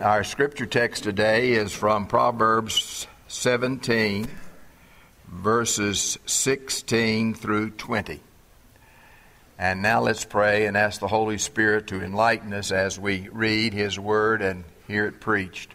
Our scripture text today is from Proverbs 17, verses 16 through 20. And now let's pray and ask the Holy Spirit to enlighten us as we read His Word and hear it preached.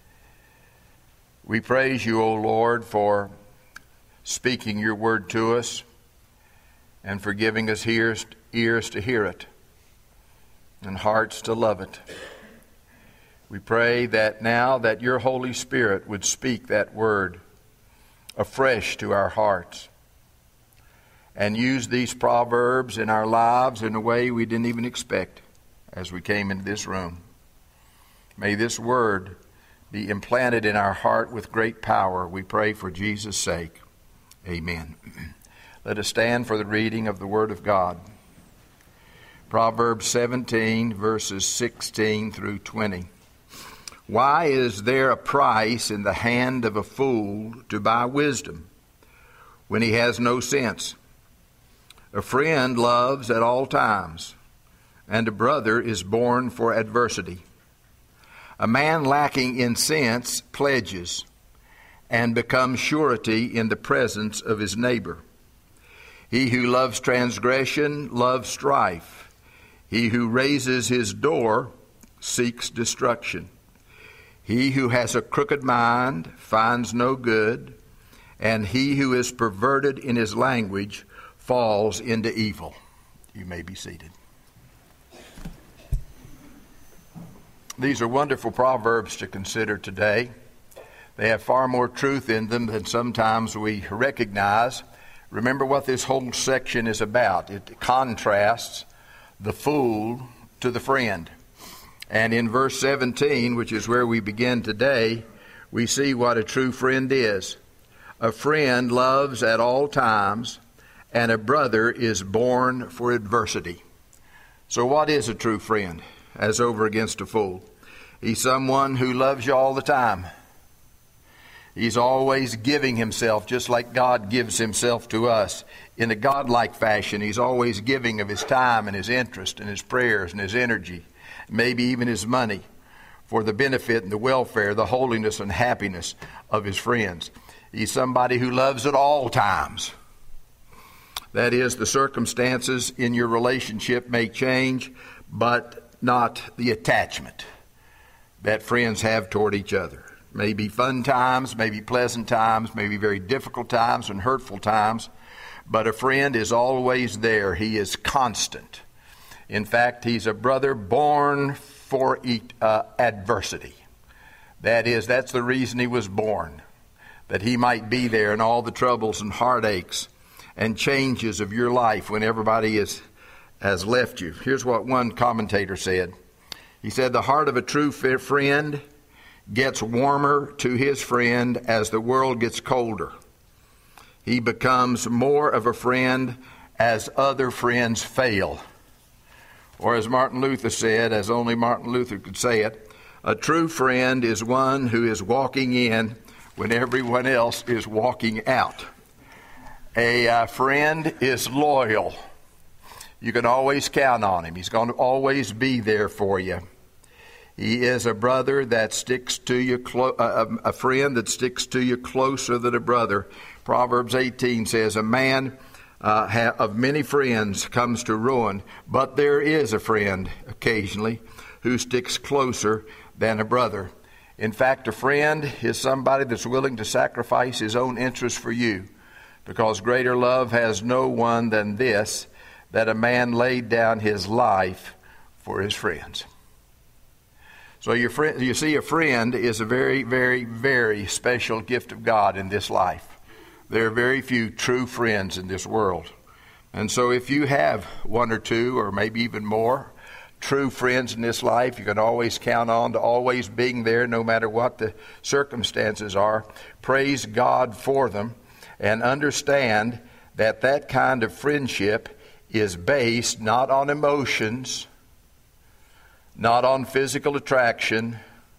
We praise You, O Lord, for speaking Your Word to us and for giving us ears to hear it and hearts to love it. We pray that now that Your Holy Spirit would speak that Word afresh to our hearts and use these proverbs in our lives in a way we didn't even expect as we came into this room. May this Word be implanted in our heart with great power. We pray for Jesus' sake. Amen. Let us stand for the reading of the Word of God. Proverbs 17, verses 16 through 20. Why is there a price in the hand of a fool to buy wisdom when he has no sense? A friend loves at all times, and a brother is born for adversity. A man lacking in sense pledges and becomes surety in the presence of his neighbor. He who loves transgression loves strife. He who raises his door seeks destruction. He who has a crooked mind finds no good, and he who is perverted in his language falls into evil. You may be seated. These are wonderful proverbs to consider today. They have far more truth in them than sometimes we recognize. Remember what this whole section is about. It contrasts the fool to the friend. And in verse 17, which is where we begin today, we see what a true friend is. A friend loves at all times, and a brother is born for adversity. So what is a true friend as over against a fool? He's someone who loves you all the time. He's always giving himself, just like God gives himself to us. In a godlike fashion, he's always giving of his time and his interest and his prayers and his energy, maybe even his money, for the benefit and the welfare, the holiness and happiness of his friends. He's somebody who loves at all times. That is, the circumstances in your relationship may change, but not the attachment that friends have toward each other. Maybe fun times, maybe pleasant times, maybe very difficult times and hurtful times, but a friend is always there. He is constant. In fact, he's a brother born for adversity. That is, that's the reason he was born, that he might be there in all the troubles and heartaches and changes of your life when everybody has left you. Here's what one commentator said. He said, the heart of a true friend gets warmer to his friend as the world gets colder. He becomes more of a friend as other friends fail. Or as Martin Luther said, as only Martin Luther could say it, a true friend is one who is walking in when everyone else is walking out. A friend is loyal. You can always count on him. He's going to always be there for you. He is a brother that sticks to you, a friend that sticks to you closer than a brother. Proverbs 18 says, a man of many friends comes to ruin, but there is a friend occasionally who sticks closer than a brother. In fact, a friend is somebody that's willing to sacrifice his own interests for you, because greater love has no one than this, that a man laid down his life for his friends. So you see, a friend is a very, very, very special gift of God in this life. There are very few true friends in this world. And so if you have one or two or maybe even more true friends in this life, you can always count on to always being there no matter what the circumstances are. Praise God for them and understand that that kind of friendship is based not on emotions, not on physical attraction,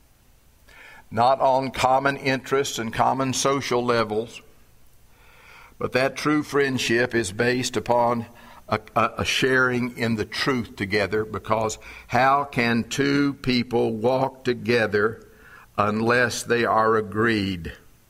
not on common interests and common social levels, but that true friendship is based upon a sharing in the truth together, because how can two people walk together unless they are agreed?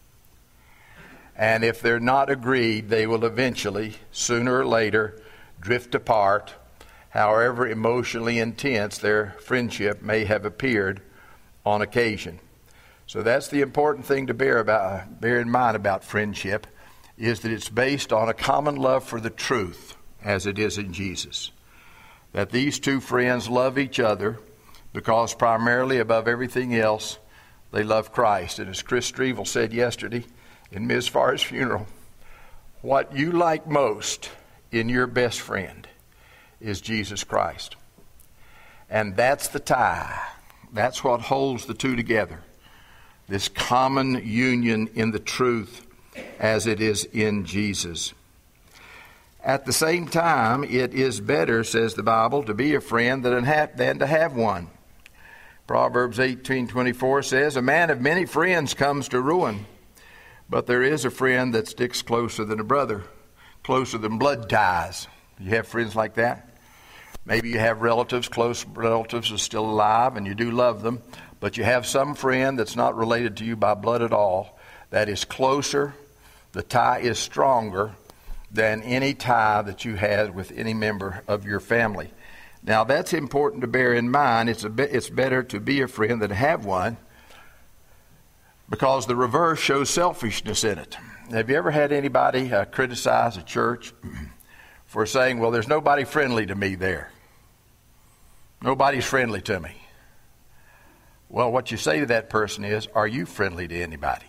And if they're not agreed, they will eventually, sooner or later, drift apart, however emotionally intense their friendship may have appeared on occasion. So that's the important thing to bear in mind about friendship, is that it's based on a common love for the truth, as it is in Jesus. That these two friends love each other because primarily above everything else, they love Christ. And as Chris Strevel said yesterday in Ms. Farr's funeral, what you like most in your best friend is Jesus Christ. And that's the tie. That's what holds the two together. This common union in the truth as it is in Jesus. At the same time, it is better, says the Bible, to be a friend than to have one. Proverbs 18:24 says, "A man of many friends comes to ruin, but there is a friend that sticks closer than a brother, closer than blood ties." You have friends like that? Maybe you have relatives, close relatives are still alive, and you do love them, but you have some friend that's not related to you by blood at all, that is closer, the tie is stronger than any tie that you had with any member of your family. Now, that's important to bear in mind. It's better to be a friend than to have one, because the reverse shows selfishness in it. Have you ever had anybody criticize a church for saying, well, there's nobody friendly to me there? Nobody's friendly to me. Well, what you say to that person is, are you friendly to anybody?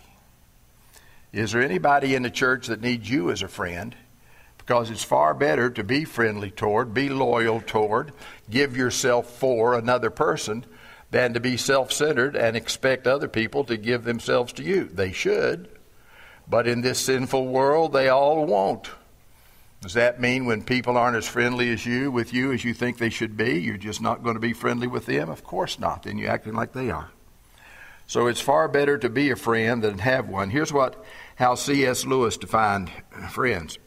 Is there anybody in the church that needs you as a friend? Because it's far better to be friendly toward, be loyal toward, give yourself for another person than to be self-centered and expect other people to give themselves to you. They should, but in this sinful world, they all won't. Does that mean when people aren't as friendly with you as you think they should be, you're just not going to be friendly with them? Of course not. Then you're acting like they are. So it's far better to be a friend than have one. Here's how C.S. Lewis defined friends.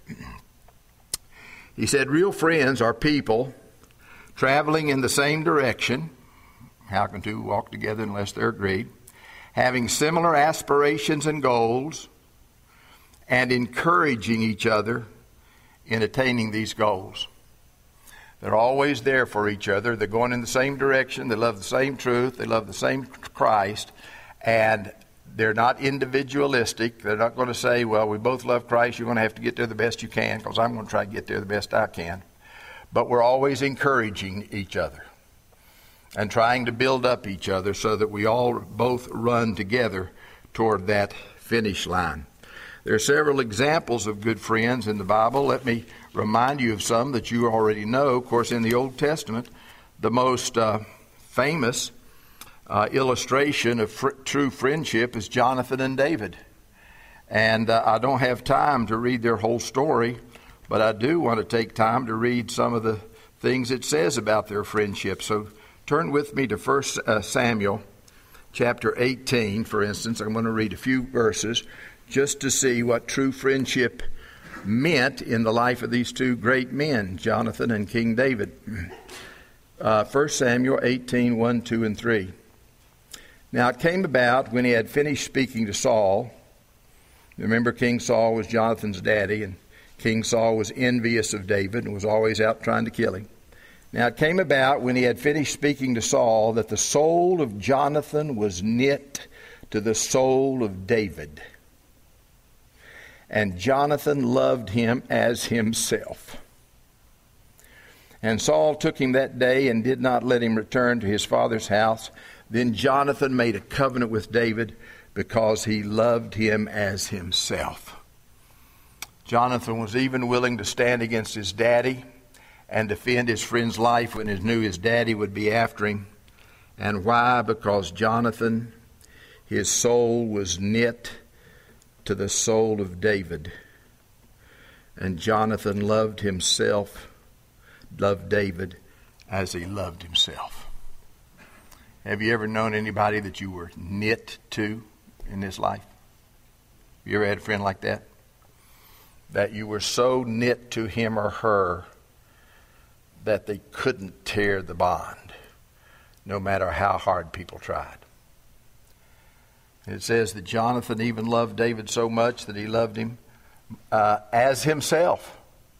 He said, real friends are people traveling in the same direction. How can two walk together unless they're agreed? Having similar aspirations and goals, and encouraging each other in attaining these goals. They're always there for each other. They're going in the same direction. They love the same truth. They love the same Christ. And they're not individualistic. They're not going to say, well, we both love Christ. You're going to have to get there the best you can, because I'm going to try to get there the best I can. But we're always encouraging each other and trying to build up each other so that we all both run together toward that finish line. There are several examples of good friends in the Bible. Let me remind you of some that you already know. Of course, in the Old Testament, the most famous illustration of true friendship is Jonathan and David. And I don't have time to read their whole story, but I do want to take time to read some of the things it says about their friendship. So turn with me to 1 Samuel chapter 18, for instance. I'm going to read a few verses just to see what true friendship meant in the life of these two great men, Jonathan and King David. 1 Samuel 18, 1, 2, and 3. Now it came about when he had finished speaking to Saul. Remember, King Saul was Jonathan's daddy, and King Saul was envious of David and was always out trying to kill him. Now it came about when he had finished speaking to Saul that the soul of Jonathan was knit to the soul of David. And Jonathan loved him as himself. And Saul took him that day and did not let him return to his father's house. Then Jonathan made a covenant with David because he loved him as himself. Jonathan was even willing to stand against his daddy and defend his friend's life when he knew his daddy would be after him. And why? Because Jonathan, his soul was knit to the soul of David. And Jonathan loved David as he loved himself. Have you ever known anybody that you were knit to in this life? You ever had a friend like that? That you were so knit to him or her that they couldn't tear the bond, no matter how hard people tried. It says that Jonathan even loved David so much that he loved him as himself.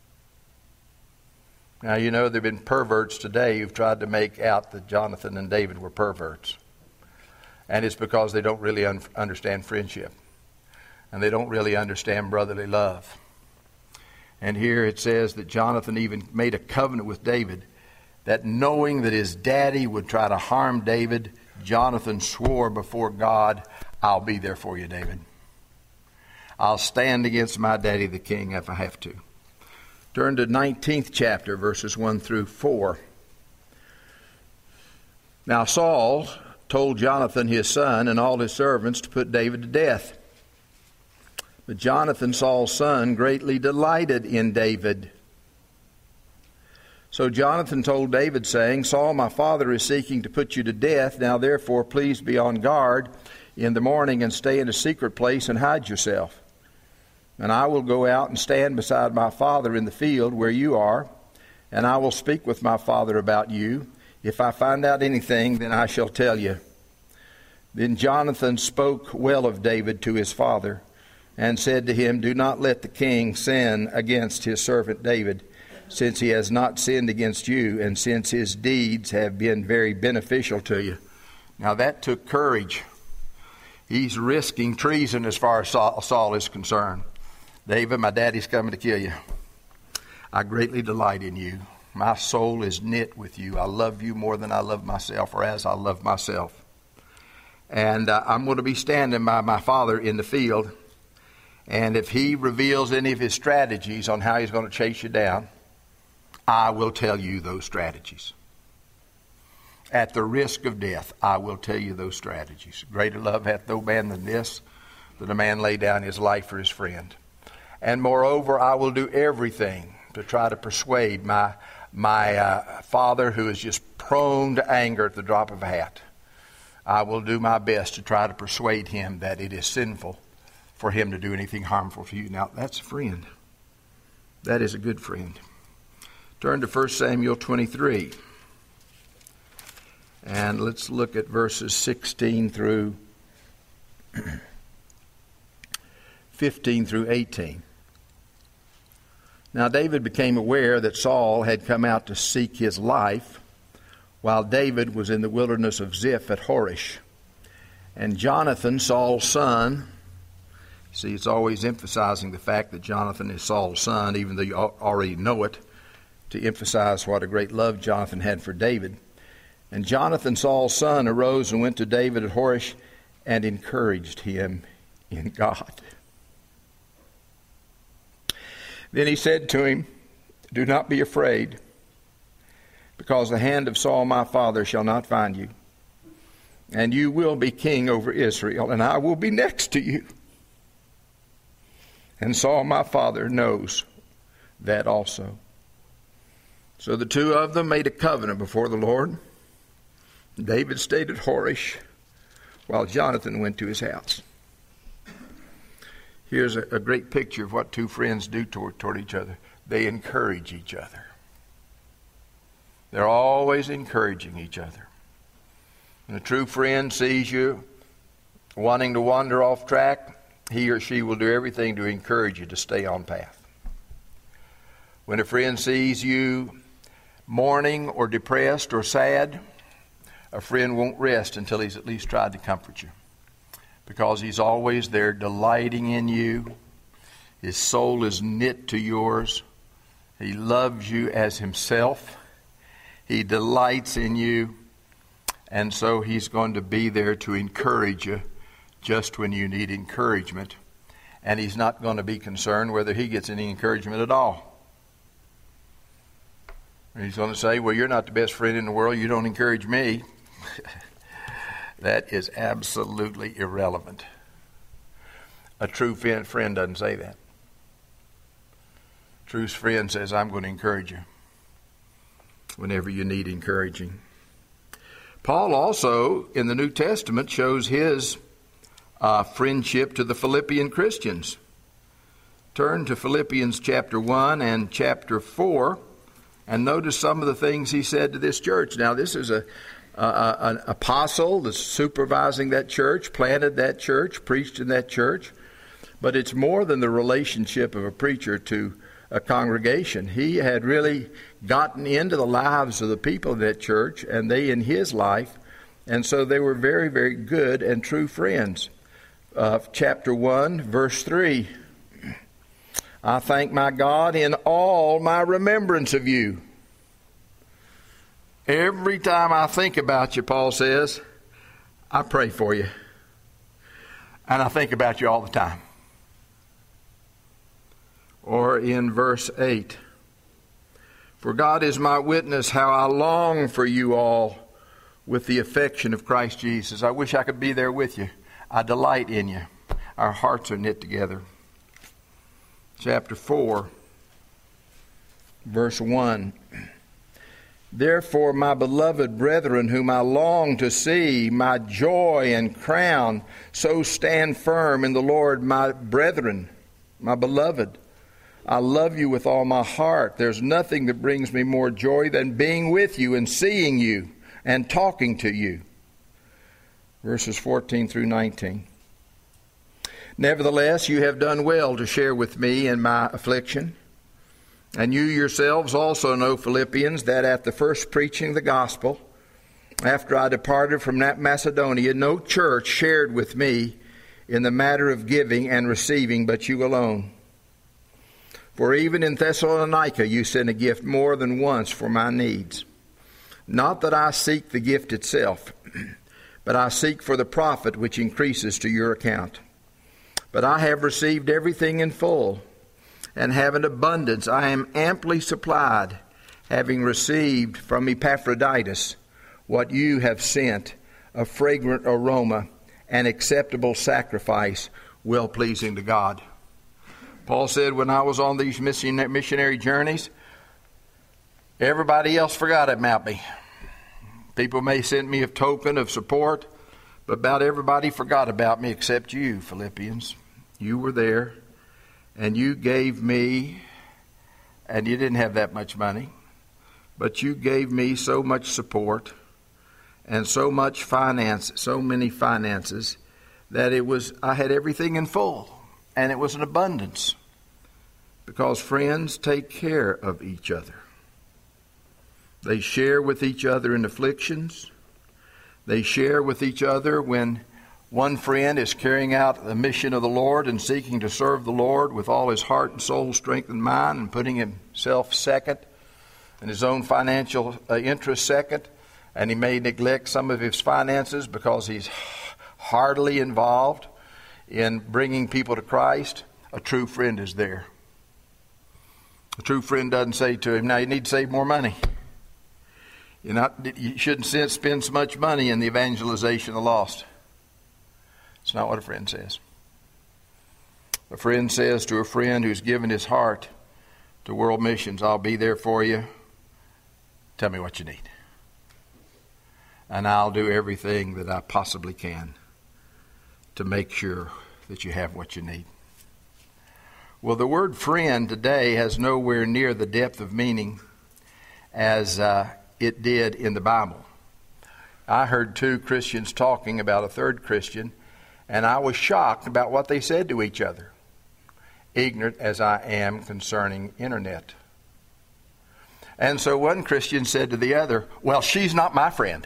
Now, you know, there have been perverts today who've tried to make out that Jonathan and David were perverts. And it's because they don't really understand friendship. And they don't really understand brotherly love. And here it says that Jonathan even made a covenant with David that knowing that his daddy would try to harm David, Jonathan swore before God, I'll be there for you, David. I'll stand against my daddy the king if I have to. Turn to 19th chapter, verses 1 through 4. Now Saul told Jonathan his son and all his servants to put David to death. But Jonathan, Saul's son, greatly delighted in David. So Jonathan told David, saying, Saul, my father, is seeking to put you to death. Now therefore, please be on guard in the morning and stay in a secret place and hide yourself. And I will go out and stand beside my father in the field where you are, and I will speak with my father about you. If I find out anything, then I shall tell you. Then Jonathan spoke well of David to his father, and said to him, Do not let the king sin against his servant David, since he has not sinned against you, and since his deeds have been very beneficial to you. Now that took courage. He's risking treason as far as Saul is concerned. David, my daddy's coming to kill you. I greatly delight in you. My soul is knit with you. I love you more than I love myself, or as I love myself. And I'm going to be standing by my father in the field. And if he reveals any of his strategies on how he's going to chase you down, I will tell you those strategies. At the risk of death, I will tell you those strategies. Greater love hath no man than this, that a man lay down his life for his friend. And moreover, I will do everything to try to persuade my father, who is just prone to anger at the drop of a hat. I will do my best to try to persuade him that it is sinful for him to do anything harmful to you. Now, that's a friend. That is a good friend. Turn to 1 Samuel 23. And let's look at verses 16 through 15 through 18. Now David became aware that Saul had come out to seek his life, while David was in the wilderness of Ziph at Horish. And Jonathan, Saul's son, see, it's always emphasizing the fact that Jonathan is Saul's son, even though you already know it, to emphasize what a great love Jonathan had for David. And Jonathan, Saul's son, arose and went to David at Horish and encouraged him in God. Then he said to him, Do not be afraid, because the hand of Saul my father shall not find you. And you will be king over Israel, and I will be next to you. And Saul my father knows that also. So the two of them made a covenant before the Lord. David stayed at Horish, while Jonathan went to his house. Here's a great picture of what two friends do toward each other. They encourage each other. They're always encouraging each other. When a true friend sees you wanting to wander off track, he or she will do everything to encourage you to stay on path. When a friend sees you mourning or depressed or sad, a friend won't rest until he's at least tried to comfort you, because he's always there delighting in you. His soul is knit to yours. He loves you as himself. He delights in you. And so he's going to be there to encourage you just when you need encouragement. And he's not going to be concerned whether he gets any encouragement at all. He's going to say, well, you're not the best friend in the world. You don't encourage me. That is absolutely irrelevant. A true friend doesn't say that. A true friend says, I'm going to encourage you whenever you need encouraging. Paul also, in the New Testament, shows his friendship to the Philippian Christians. Turn to Philippians chapter 1 and chapter 4, And notice some of the things he said to this church. Now, this is an apostle that's supervising that church, planted that church, preached in that church. But it's more than the relationship of a preacher to a congregation. He had really gotten into the lives of the people in that church, and they in his life. And so they were very, very good and true friends. Chapter 1, verse 3. I thank my God in all my remembrance of you. Every time I think about you, Paul says, I pray for you. And I think about you all the time. Or in verse 8. For God is my witness how I long for you all with the affection of Christ Jesus. I wish I could be there with you. I delight in you. Our hearts are knit together. Chapter 4, verse 1. Therefore, my beloved brethren, whom I long to see, my joy and crown, so stand firm in the Lord, my brethren, my beloved. I love you with all my heart. There's nothing that brings me more joy than being with you and seeing you and talking to you. Verses 14 through 19. Nevertheless, you have done well to share with me in my affliction. And you yourselves also know, Philippians, that at the first preaching of the gospel, after I departed from Macedonia, no church shared with me in the matter of giving and receiving, but you alone. For even in Thessalonica you sent a gift more than once for my needs. Not that I seek the gift itself, but I seek for the profit which increases to your account. But I have received everything in full, and have an abundance. I am amply supplied, having received from Epaphroditus what you have sent, a fragrant aroma, an acceptable sacrifice, well-pleasing to God. Paul said, when I was on these missionary journeys, everybody else forgot about me. People may send me a token of support, but about everybody forgot about me except you, Philippians. You were there, and you gave me, and you didn't have that much money, but you gave me so much support and so much finance, so many finances, that I had everything in full, and it was an abundance. Because friends take care of each other. They share with each other in afflictions. They share with each other when one friend is carrying out the mission of the Lord and seeking to serve the Lord with all his heart and soul, strength and mind, and putting himself second and his own financial interest second. And he may neglect some of his finances because he's heartily involved in bringing people to Christ. A true friend is there. A true friend doesn't say to him, now you need to save more money. You shouldn't spend so much money in the evangelization of the lost. It's not what a friend says. A friend says to a friend who's given his heart to world missions, I'll be there for you. Tell me what you need. And I'll do everything that I possibly can to make sure that you have what you need. Well, the word friend today has nowhere near the depth of meaning as it did in the Bible. I heard two Christians talking about a third Christian, and I was shocked about what they said to each other, ignorant as I am concerning internet. And so one Christian said to the other, well, she's not my friend.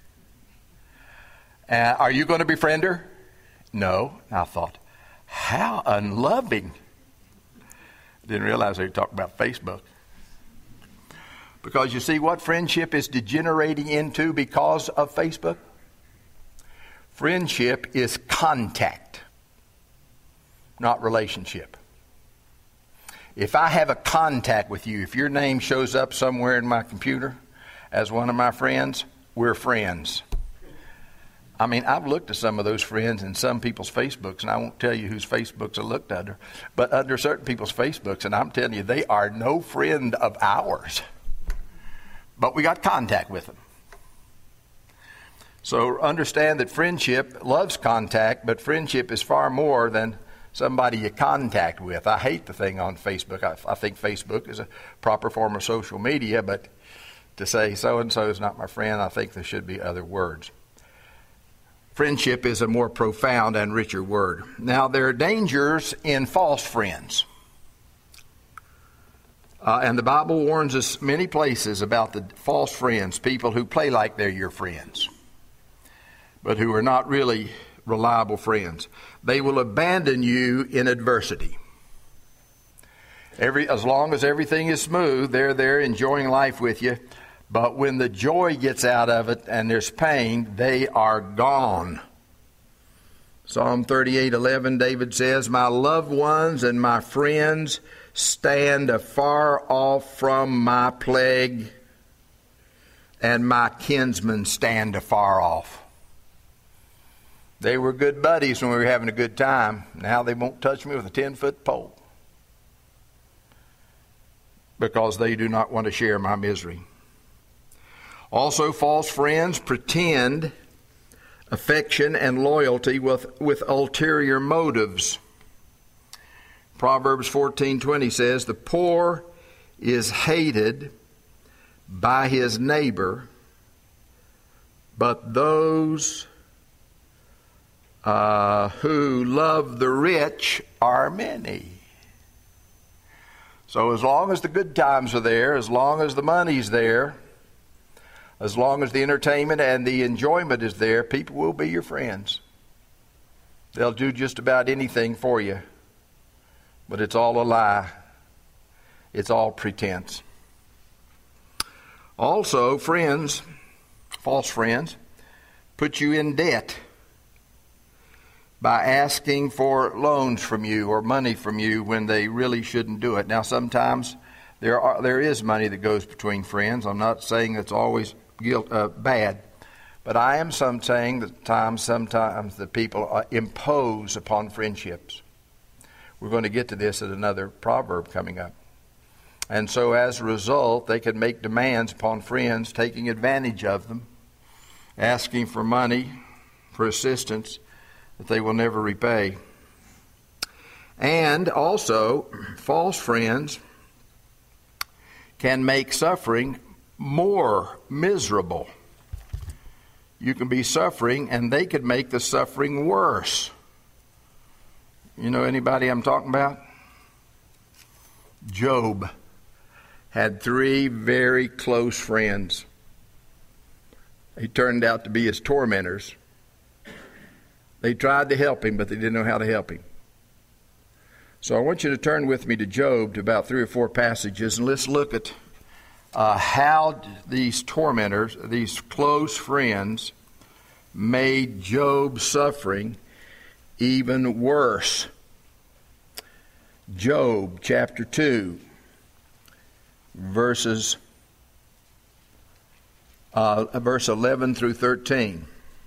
Are you going to befriend her? No. I thought, how unloving. Didn't realize they were talking about Facebook. Because you see what friendship is degenerating into because of Facebook? Friendship is contact, not relationship. If I have a contact with you, if your name shows up somewhere in my computer as one of my friends, we're friends. I mean, I've looked at some of those friends in some people's Facebooks, and I won't tell you whose Facebooks I looked under, but under certain people's Facebooks, and I'm telling you, they are no friend of ours. But we got contact with them. So understand that friendship loves contact, but friendship is far more than somebody you contact with. I hate the thing on Facebook. I think Facebook is a proper form of social media, but to say so-and-so is not my friend, I think there should be other words. Friendship is a more profound and richer word. Now, there are dangers in false friends. And the Bible warns us many places about the false friends, people who play like they're your friends, but who are not really reliable friends. They will abandon you in adversity. As long as everything is smooth, they're there enjoying life with you. But when the joy gets out of it and there's pain, they are gone. Psalm 38:11, David says, "My loved ones and my friends stand afar off from my plague, and my kinsmen stand afar off." They were good buddies when we were having a good time. Now they won't touch me with a 10-foot pole because they do not want to share my misery. Also, false friends pretend affection and loyalty with ulterior motives. Proverbs 14:20 says, "The poor is hated by his neighbor, but those who love the rich are many." So as long as the good times are there, as long as the money's there, as long as the entertainment and the enjoyment is there, people will be your friends. They'll do just about anything for you. But it's all a lie. It's all pretense. Also, friends, false friends, put you in debt by asking for loans from you or money from you when they really shouldn't do it. Now, sometimes there is money that goes between friends. I'm not saying it's always bad, but I am saying that sometimes the people impose upon friendships. We're going to get to this at another proverb coming up. And so as a result, they can make demands upon friends, taking advantage of them, asking for money, for assistance that they will never repay. And also, false friends can make suffering more miserable. You can be suffering and they could make the suffering worse. You know anybody I'm talking about? Job had 3 very close friends. They turned out to be his tormentors. They tried to help him, but they didn't know how to help him. So I want you to turn with me to Job, to about 3 or 4 passages, and let's look at how these tormentors, these close friends, made Job's suffering even worse. Job chapter 2, verse 11 through 13.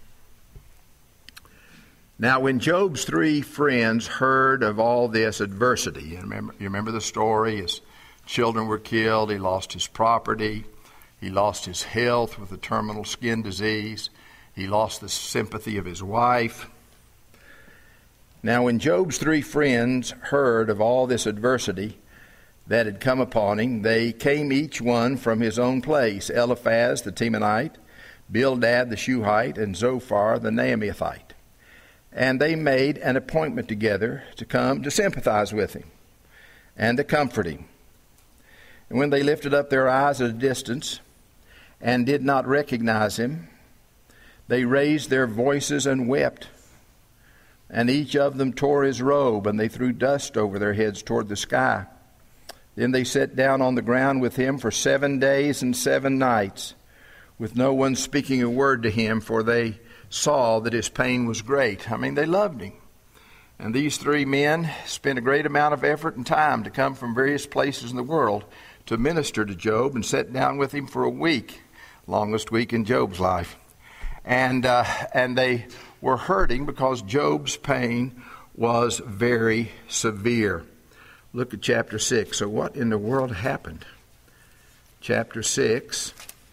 Now, when Job's 3 friends heard of all this adversity, you remember the story? His children were killed, he lost his property, he lost his health with a terminal skin disease, he lost the sympathy of his wife. Now, when Job's 3 friends heard of all this adversity that had come upon him, they came each one from his own place: Eliphaz the Temanite, Bildad the Shuhite, and Zophar the Naamathite. And they made an appointment together to come to sympathize with him and to comfort him. And when they lifted up their eyes at a distance and did not recognize him, they raised their voices and wept. And each of them tore his robe, and they threw dust over their heads toward the sky. Then they sat down on the ground with him for 7 days and 7 nights, with no one speaking a word to him, for they saw that his pain was great. I mean, they loved him. And these 3 men spent a great amount of effort and time to come from various places in the world to minister to Job, and sat down with him for a week, longest week in Job's life. And they were hurting because Job's pain was very severe. Look at chapter 6. So what in the world happened? Chapter 6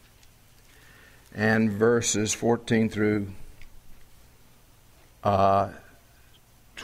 and verses 14 through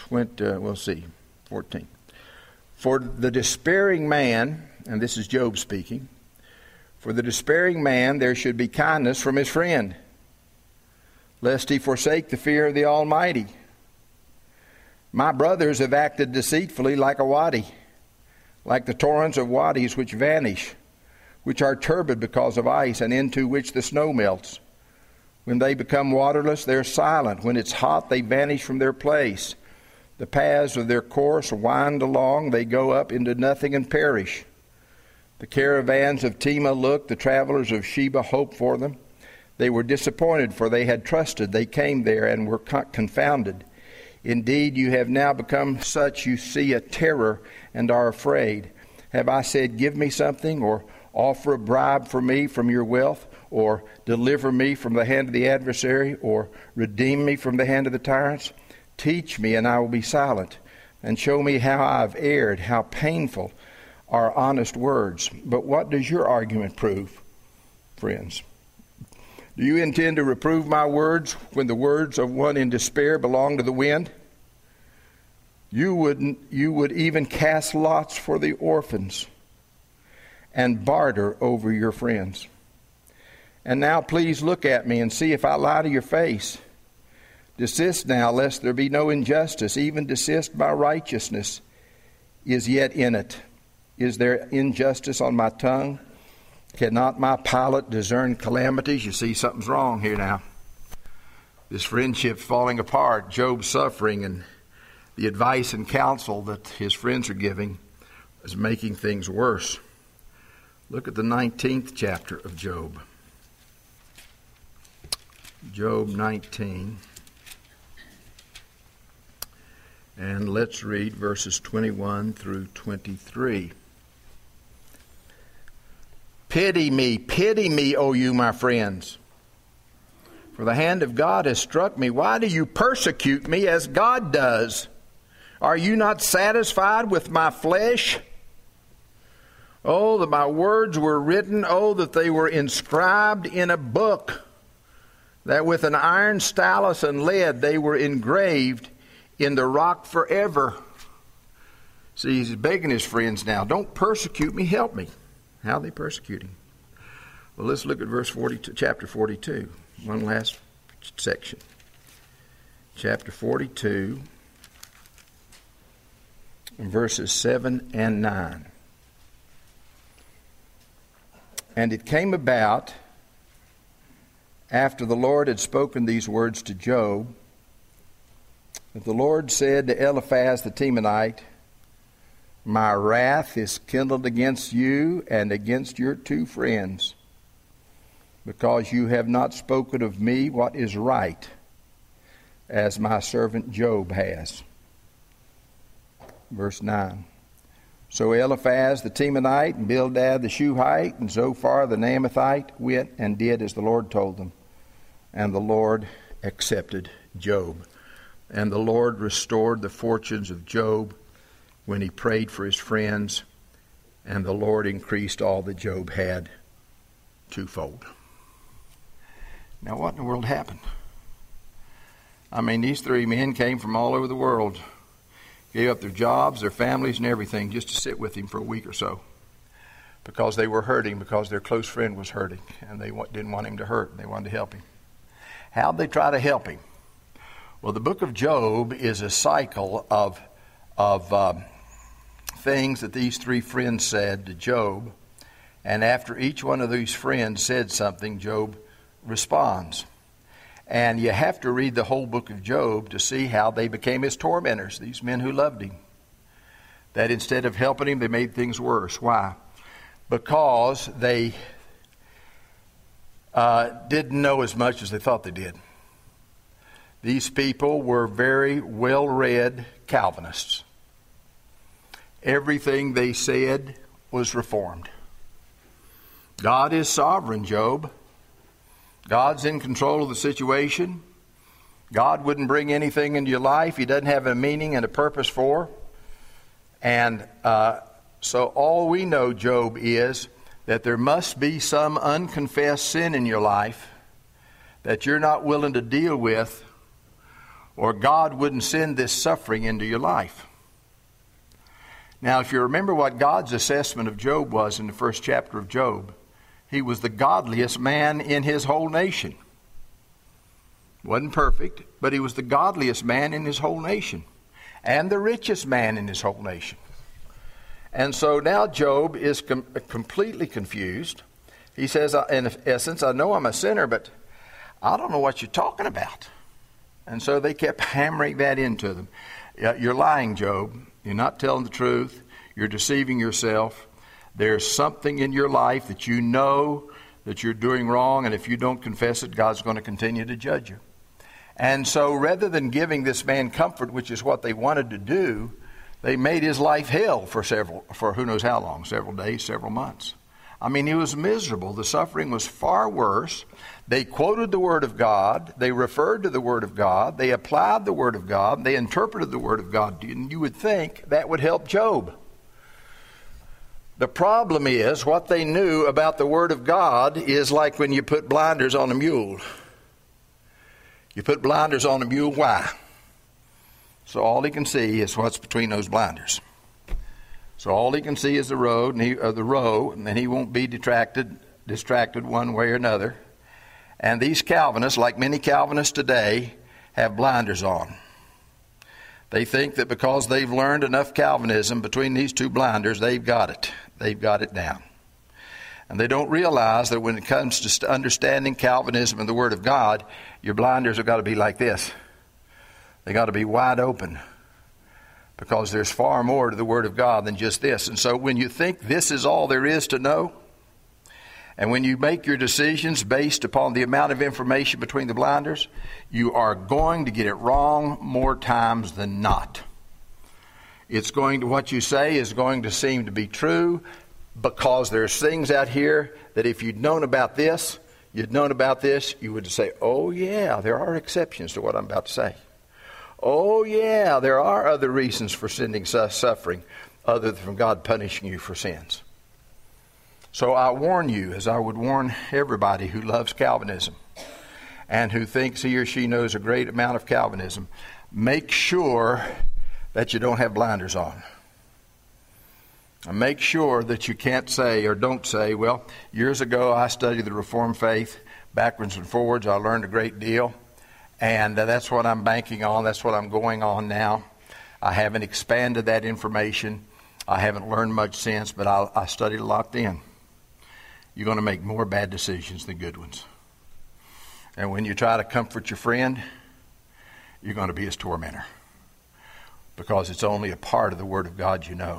we'll see, 14. For the despairing man, and this is Job speaking, for the despairing man there should be kindness from his friend, lest he forsake the fear of the Almighty. My brothers have acted deceitfully like a wadi, like the torrents of wadis which vanish, which are turbid because of ice, and into which the snow melts. When they become waterless, they are silent. When it's hot, they vanish from their place. The paths of their course wind along. They go up into nothing and perish. The caravans of Tema looked. The travelers of Sheba hoped for them. They were disappointed, for they had trusted. They came there and were confounded. Indeed, you have now become such. You see a terror and are afraid. Have I said, give me something, or offer a bribe for me from your wealth, or deliver me from the hand of the adversary, or redeem me from the hand of the tyrants? Teach me, and I will be silent, and show me how I've erred, how painful are honest words. But what does your argument prove, friends? Do you intend to reprove my words when the words of one in despair belong to the wind? You would even cast lots for the orphans and barter over your friends. And now please look at me and see if I lie to your face. Desist now, lest there be no injustice. Even desist, my righteousness is yet in it. Is there injustice on my tongue? Cannot my pilot discern calamities? You see, something's wrong here now. This friendship's falling apart. Job's suffering, and the advice and counsel that his friends are giving is making things worse. Look at the 19th chapter of Job. Job 19. And let's read verses 21 through 23. Pity me, O you, my friends. For the hand of God has struck me. Why do you persecute me as God does? Are you not satisfied with my flesh? Oh, that my words were written. Oh, that they were inscribed in a book, that with an iron stylus and lead they were engraved in the rock forever. See, he's begging his friends now, don't persecute me, help me. How are they persecuting? Well, let's look at verse 42, chapter 42. One last section. Chapter 42, verses 7 and 9. And it came about, after the Lord had spoken these words to Job, that the Lord said to Eliphaz the Temanite, my wrath is kindled against you and against your two friends, because you have not spoken of me what is right, as my servant Job has. Verse 9. So Eliphaz the Temanite and Bildad the Shuhite and Zophar the Naamathite went and did as the Lord told them. And the Lord accepted Job. And the Lord restored the fortunes of Job when he prayed for his friends, and the Lord increased all that Job had twofold. Now, what in the world happened? I mean, these three men came from all over the world, gave up their jobs, their families, and everything just to sit with him for a week or so, because they were hurting, because their close friend was hurting, and they didn't want him to hurt, and they wanted to help him. How'd they try to help him? Well, the book of Job is a cycle of things that these three friends said to Job, and after each one of these friends said something, Job responds. And you have to read the whole book of Job to see how they became his tormentors, these men who loved him. That instead of helping him, they made things worse. Why? Because they didn't know as much as they thought they did. These people were very well-read Calvinists. Everything they said was reformed. God is sovereign, Job. God's in control of the situation. God wouldn't bring anything into your life He doesn't have a meaning and a purpose for. And so all we know, Job, is that there must be some unconfessed sin in your life that you're not willing to deal with, or God wouldn't send this suffering into your life. Now, if you remember what God's assessment of Job was in the first chapter of Job, he was the godliest man in his whole nation. Wasn't perfect, but he was the godliest man in his whole nation and the richest man in his whole nation. And so now Job is completely confused. He says, in essence, I know I'm a sinner, but I don't know what you're talking about. And so they kept hammering that into them. You're lying, Job. You're not telling the truth. You're deceiving yourself. There's something in your life that you know that you're doing wrong, and if you don't confess it, God's going to continue to judge you. And so rather than giving this man comfort, which is what they wanted to do, they made his life hell for who knows how long, several days, several months. I mean, he was miserable. The suffering was far worse. They quoted the Word of God. They referred to the Word of God. They applied the Word of God. They interpreted the Word of God. And you would think that would help Job. The problem is, what they knew about the Word of God is like when you put blinders on a mule. You put blinders on a mule, why? So all he can see is what's between those blinders. So all he can see is the road, the row, and then he won't be distracted one way or another. And these Calvinists, like many Calvinists today, have blinders on. They think that because they've learned enough Calvinism between these two blinders, they've got it. They've got it down. And they don't realize that when it comes to understanding Calvinism and the Word of God, your blinders have got to be like this. They got to be wide open, because there's far more to the Word of God than just this. And so when you think this is all there is to know, and when you make your decisions based upon the amount of information between the blinders, you are going to get it wrong more times than not. What you say is going to seem to be true, because there's things out here that if you'd known about this, you would say, oh yeah, there are exceptions to what I'm about to say. Oh yeah, there are other reasons for sending suffering other than from God punishing you for sins. So I warn you, as I would warn everybody who loves Calvinism and who thinks he or she knows a great amount of Calvinism, make sure that you don't have blinders on. And make sure that you can't say or don't say, well, years ago I studied the Reformed faith backwards and forwards. I learned a great deal. And that's what I'm banking on. That's what I'm going on now. I haven't expanded that information. I haven't learned much since, but I studied a lot then. You're going to make more bad decisions than good ones. And when you try to comfort your friend, you're going to be his tormentor, because it's only a part of the Word of God you know,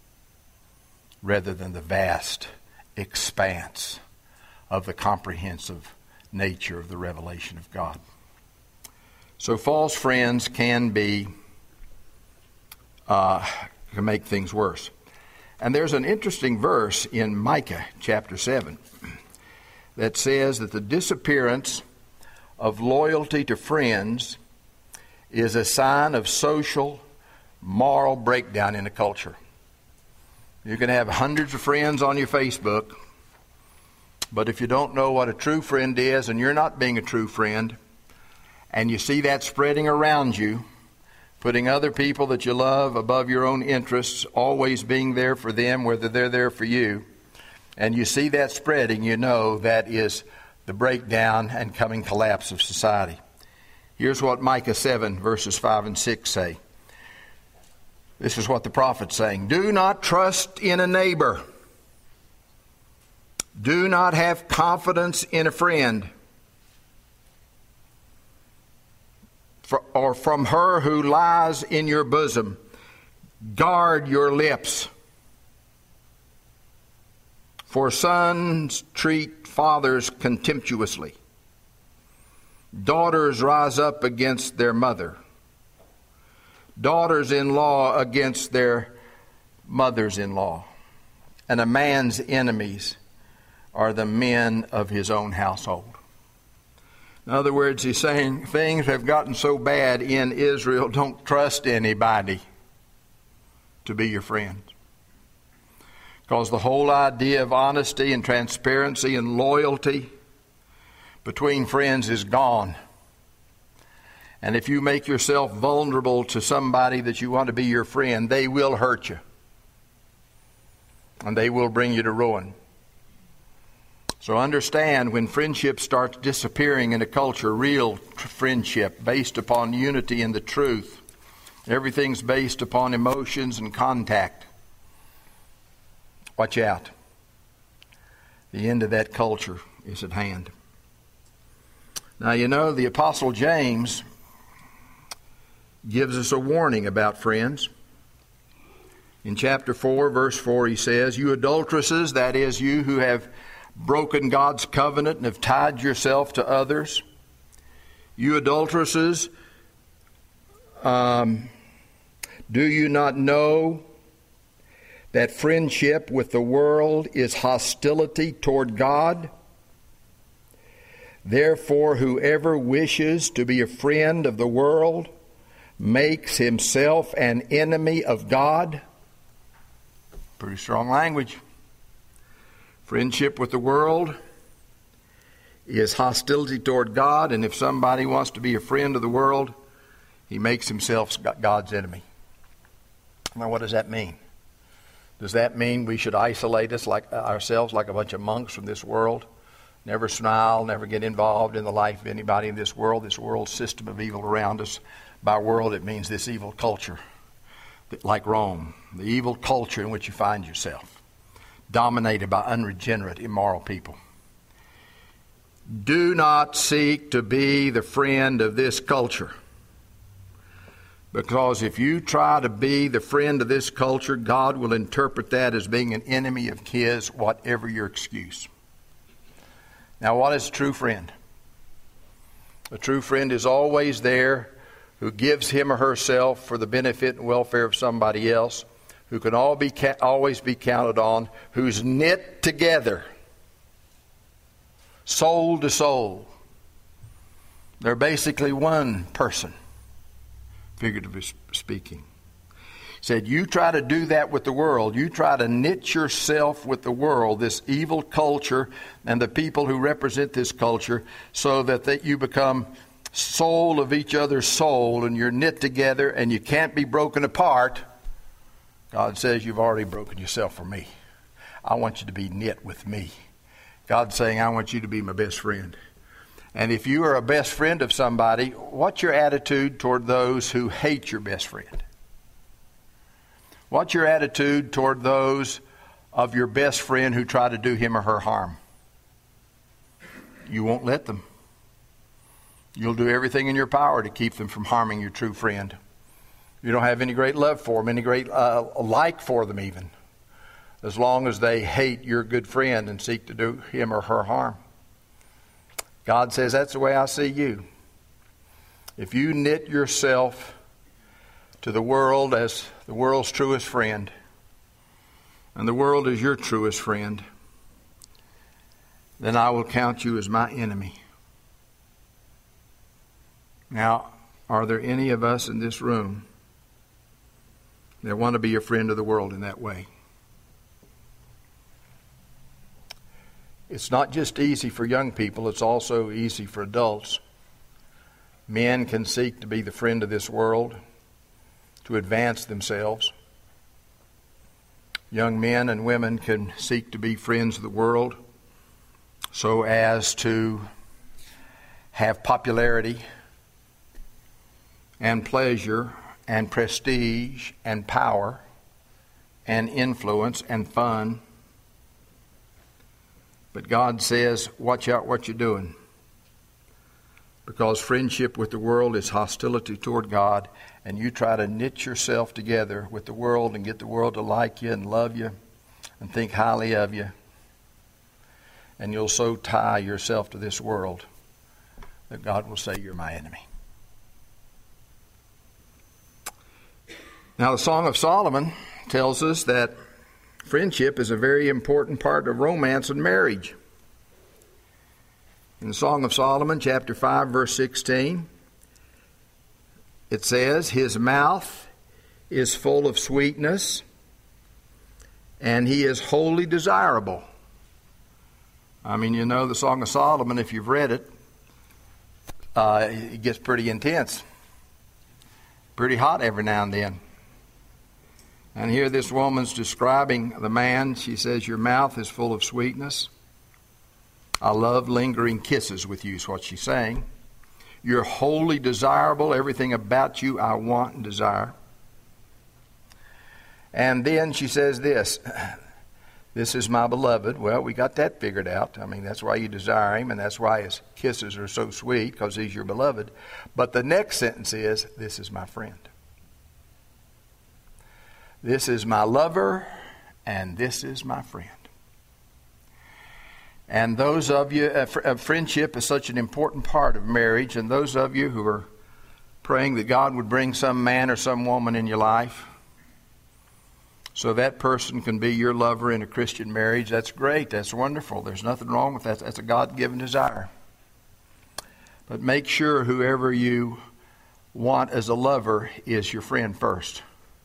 rather than the vast expanse of the comprehensive nature of the revelation of God. So false friends can make things worse. And there's an interesting verse in Micah chapter 7 that says that the disappearance of loyalty to friends is a sign of social, moral breakdown in a culture. You can have hundreds of friends on your Facebook, but if you don't know what a true friend is and you're not being a true friend, and you see that spreading around you, putting other people that you love above your own interests, always being there for them, whether they're there for you, and you see that spreading, you know that is the breakdown and coming collapse of society. Here's what Micah 7 verses 5 and 6 say. This is what the prophet's saying. Do not trust in a neighbor. Do not have confidence in a friend, or from her who lies in your bosom. Guard your lips. For sons treat fathers contemptuously. Daughters rise up against their mother. Daughters-in-law against their mothers-in-law. And a man's enemies are the men of his own household. In other words, he's saying things have gotten so bad in Israel, don't trust anybody to be your friend. Because the whole idea of honesty and transparency and loyalty between friends is gone. And if you make yourself vulnerable to somebody that you want to be your friend, they will hurt you. And they will bring you to ruin. So understand, when friendship starts disappearing in a culture, real friendship based upon unity in the truth, everything's based upon emotions and contact. Watch out. The end of that culture is at hand. Now, you know, the Apostle James gives us a warning about friends. In chapter 4, verse 4, he says, "You adulteresses," that is, you who have broken God's covenant and have tied yourself to others, "you adulteresses, do you not know that friendship with the world is hostility toward God? Therefore, whoever wishes to be a friend of the world makes himself an enemy of God." Pretty strong language. Friendship with the world is hostility toward God, and if somebody wants to be a friend of the world, he makes himself God's enemy. Now, what does that mean? Does that mean we should isolate ourselves like a bunch of monks from this world? Never smile, never get involved in the life of anybody in this world system of evil around us. By world, it means this evil culture, like Rome, the evil culture in which you find yourself, dominated by unregenerate, immoral people. Do not seek to be the friend of this culture. Because if you try to be the friend of this culture, God will interpret that as being an enemy of His, whatever your excuse. Now, what is a true friend? A true friend is always there, who gives him or herself for the benefit and welfare of somebody else, who can always be counted on, who's knit together, soul to soul. They're basically one person, figuratively speaking. He said, you try to do that with the world. You try to knit yourself with the world, this evil culture and the people who represent this culture, so that you become soul of each other's soul, and you're knit together and you can't be broken apart. God says, you've already broken yourself for me. I want you to be knit with me. God's saying, I want you to be my best friend. And if you are a best friend of somebody, what's your attitude toward those who hate your best friend? What's your attitude toward those of your best friend who try to do him or her harm? You won't let them. You'll do everything in your power to keep them from harming your true friend. You don't have any great love for them, any great like for them even, as long as they hate your good friend and seek to do him or her harm. God says, that's the way I see you. If you knit yourself to the world as the world's truest friend, and the world is your truest friend, then I will count you as my enemy. Now, are there any of us in this room that want to be a friend of the world in that way? It's not just easy for young people, it's also easy for adults. Men can seek to be the friend of this world, to advance themselves. Young men and women can seek to be friends of the world so as to have popularity and pleasure and prestige and power and influence and fun. But God says, watch out what you're doing. Because friendship with the world is hostility toward God, and you try to knit yourself together with the world and get the world to like you and love you and think highly of you. And you'll so tie yourself to this world that God will say, you're my enemy. Now, the Song of Solomon tells us that friendship is a very important part of romance and marriage. In the Song of Solomon, chapter 5, verse 16, it says, his mouth is full of sweetness, and he is wholly desirable. I mean, you know, the Song of Solomon, if you've read it, it gets pretty intense. pretty hot every now and then. And here this woman's describing the man. She says, your mouth is full of sweetness. I love lingering kisses with you, is what she's saying. You're wholly desirable. Everything about you I want and desire. And then she says this, this is my beloved. Well, we got that figured out. I mean, that's why you desire him, and that's why his kisses are so sweet, because he's your beloved. But the next sentence is, this is my friend. This is my lover, and this is my friend. And those of you, friendship is such an important part of marriage, and those of you who are praying that God would bring some man or some woman in your life so that person can be your lover in a Christian marriage, that's great. That's wonderful. There's nothing wrong with that. That's a God-given desire. But make sure whoever you want as a lover is your friend first.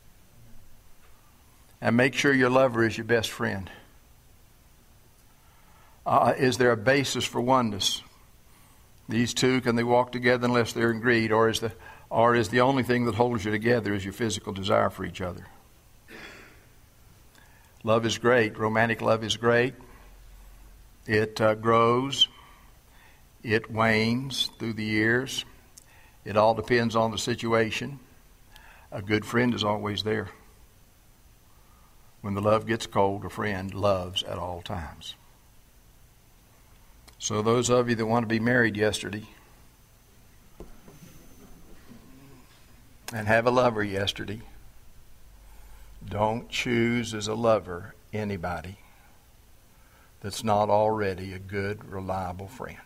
And make sure your lover is your best friend. Is there a basis for oneness? These two, can they walk together unless they're agreed? Or is the only thing that holds you together is your physical desire for each other? Love is great. Romantic love is great. It grows. It wanes through the years. It all depends on the situation. A good friend is always there. When the love gets cold, a friend loves at all times. So those of you that want to be married yesterday and have a lover yesterday, don't choose as a lover anybody that's not already a good, reliable friend.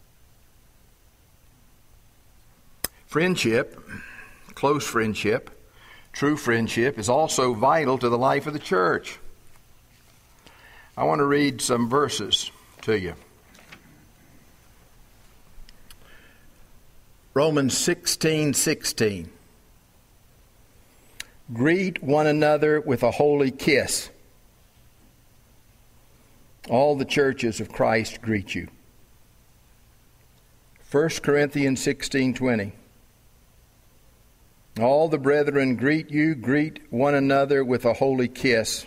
Friendship, close friendship, true friendship is also vital to the life of the church. I want to read some verses to you. Romans 16:16. Greet one another with a holy kiss. All the churches of Christ greet you. 1 Corinthians 16:20. All the brethren greet you. Greet one another with a holy kiss.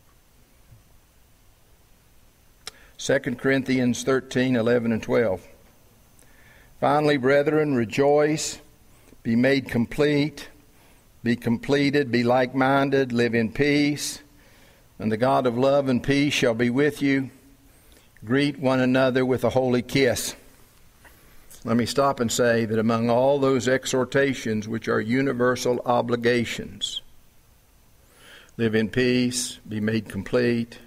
2 Corinthians 13:11 and 12. Finally, brethren, rejoice, be made complete, be completed, be like-minded, live in peace, and the God of love and peace shall be with you. Greet one another with a holy kiss. Let me stop and say that among all those exhortations which are universal obligations, live in peace, be made complete,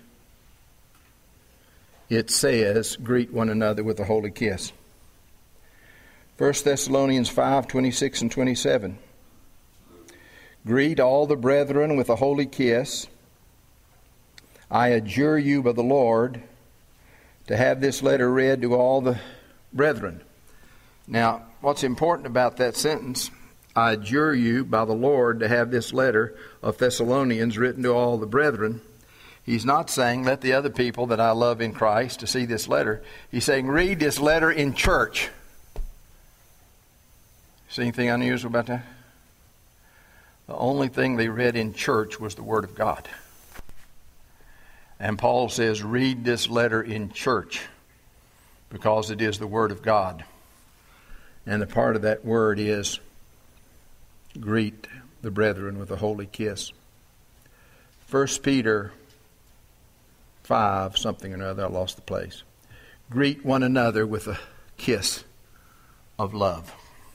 it says, greet one another with a holy kiss. 1 Thessalonians 5:26 and 27. Greet all the brethren with a holy kiss. I adjure you by the Lord to have this letter read to all the brethren. Now, what's important about that sentence, I adjure you by the Lord to have this letter of Thessalonians written to all the brethren. He's not saying let the other people that I love in Christ to see this letter. He's saying read this letter in church. See anything unusual about that? The only thing they read in church was the Word of God. And Paul says read this letter in church because it is the Word of God. And the part of that word is greet the brethren with a holy kiss. 1 Peter 5, something or another, I lost the place. Greet one another with a kiss of love.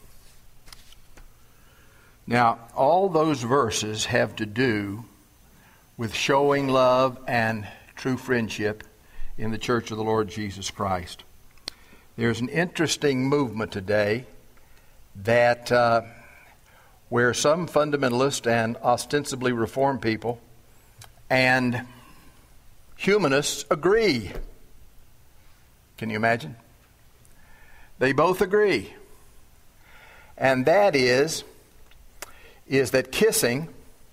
Now, all those verses have to do with showing love and true friendship in the Church of the Lord Jesus Christ. There's an interesting movement today that where some fundamentalist and ostensibly reformed people and humanists agree. Can you imagine? They both agree. And that is that kissing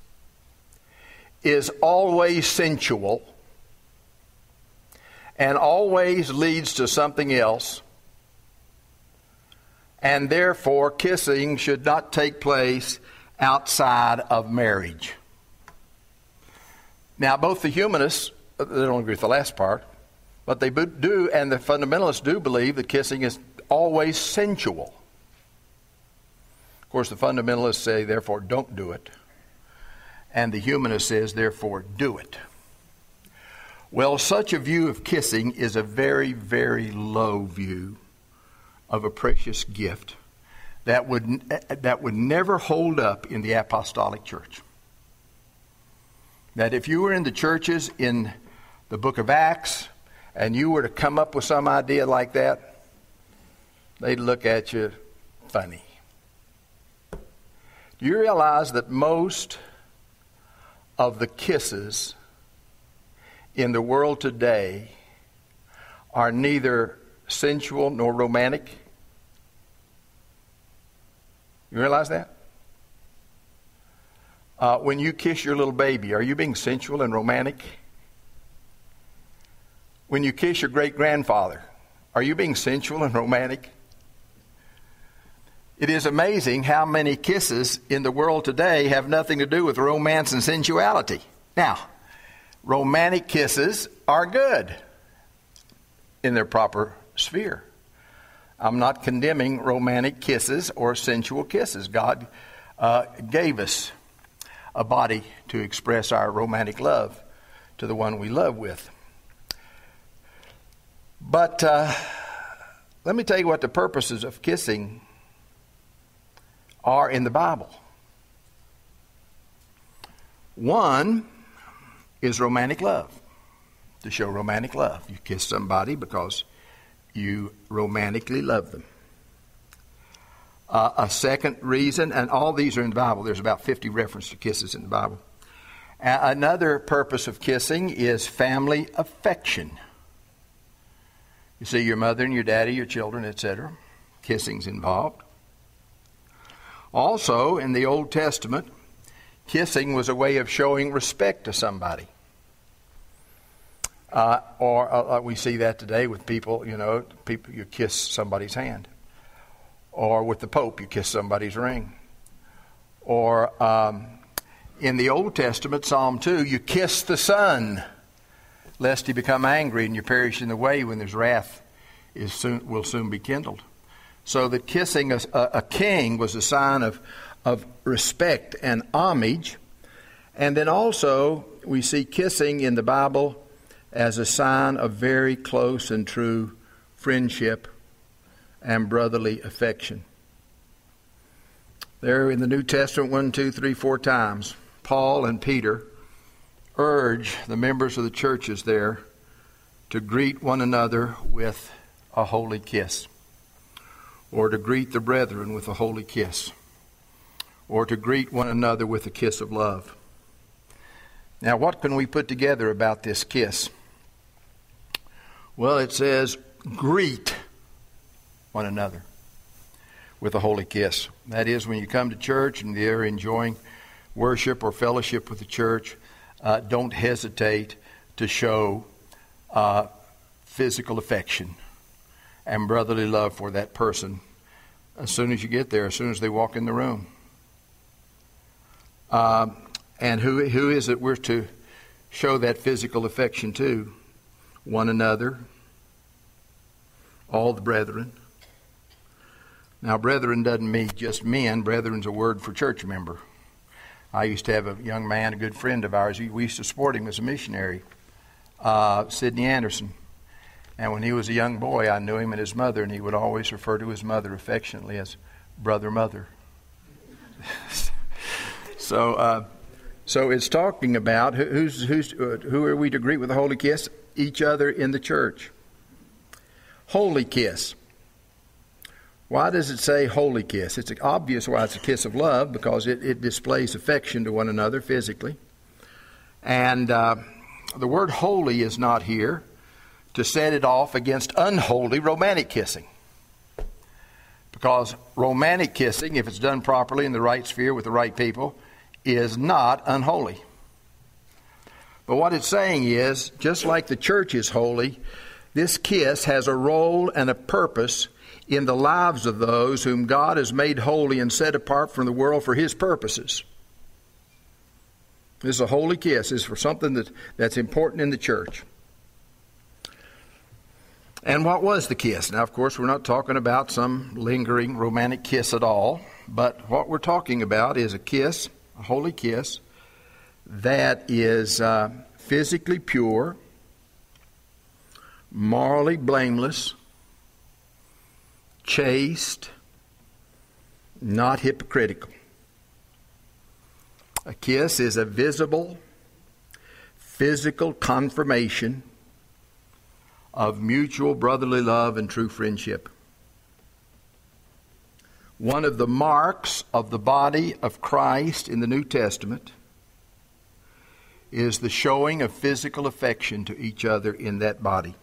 is always sensual and always leads to something else. And therefore, kissing should not take place outside of marriage. Now, both the humanists, they don't agree with the last part, but they do, and the fundamentalists do believe that kissing is always sensual. Of course, the fundamentalists say, therefore, don't do it. And the humanist says, therefore, do it. Well, such a view of kissing is a very, very low view of a precious gift that would never hold up in the apostolic church. That if you were in the churches in the book of Acts and you were to come up with some idea like that, they'd look at you funny. Do you realize that most of the kisses in the world today are neither sensual nor romantic? You realize that? When you kiss your little baby, are you being sensual and romantic? When you kiss your great-grandfather, are you being sensual and romantic? It is amazing how many kisses in the world today have nothing to do with romance and sensuality. Now, romantic kisses are good in their proper sphere. I'm not condemning romantic kisses or sensual kisses. God gave us a body to express our romantic love to the one we love with. But let me tell you what the purposes of kissing are in the Bible. One is romantic love, to show romantic love. You kiss somebody because you romantically love them. A second reason, and all these are in the Bible. There's about 50 references to kisses in the Bible. Another purpose of kissing is family affection. You see your mother and your daddy, your children, etc. Kissing's involved. Also, in the Old Testament, kissing was a way of showing respect to somebody. Or we see that today with people, you kiss somebody's hand. Or with the Pope, you kiss somebody's ring. Or in the Old Testament, Psalm 2, you kiss the Son, lest he become angry and you perish in the way when his wrath will soon be kindled. So that kissing a king was a sign of respect and homage. And then also, we see kissing in the Bible as a sign of very close and true friendship and brotherly affection. There in the New Testament, 1, 2, 3, 4 times, Paul and Peter urge the members of the churches there to greet one another with a holy kiss, or to greet the brethren with a holy kiss, or to greet one another with a kiss of love. Now, what can we put together about this kiss? Well, it says, greet one another with a holy kiss. That is, when you come to church and they're enjoying worship or fellowship with the church, don't hesitate to show physical affection and brotherly love for that person as soon as you get there, as soon as they walk in the room. And who is it we're to show that physical affection to? One another, all the brethren. Now, brethren doesn't mean just men. Brethren's a word for church member. I used to have a young man, a good friend of ours. We used to support him as a missionary, Sidney Anderson. And when he was a young boy, I knew him and his mother, and he would always refer to his mother affectionately as Brother Mother. So it's talking about who are we to greet with a holy kiss? Each other in the church. Holy kiss. Why does it say holy kiss? It's obvious why it's a kiss of love, because it displays affection to one another physically. And the word holy is not here to set it off against unholy romantic kissing. Because romantic kissing, if it's done properly in the right sphere with the right people, is not unholy. But what it's saying is, just like the church is holy, this kiss has a role and a purpose in the lives of those whom God has made holy and set apart from the world for His purposes. This is a holy kiss. This is for something that's important in the church. And what was the kiss? Now, of course, we're not talking about some lingering romantic kiss at all. But what we're talking about is a kiss, a holy kiss, that is physically pure, morally blameless, chaste, not hypocritical. A kiss is a visible, physical confirmation of mutual brotherly love and true friendship. One of the marks of the body of Christ in the New Testament is the showing of physical affection to each other in that body.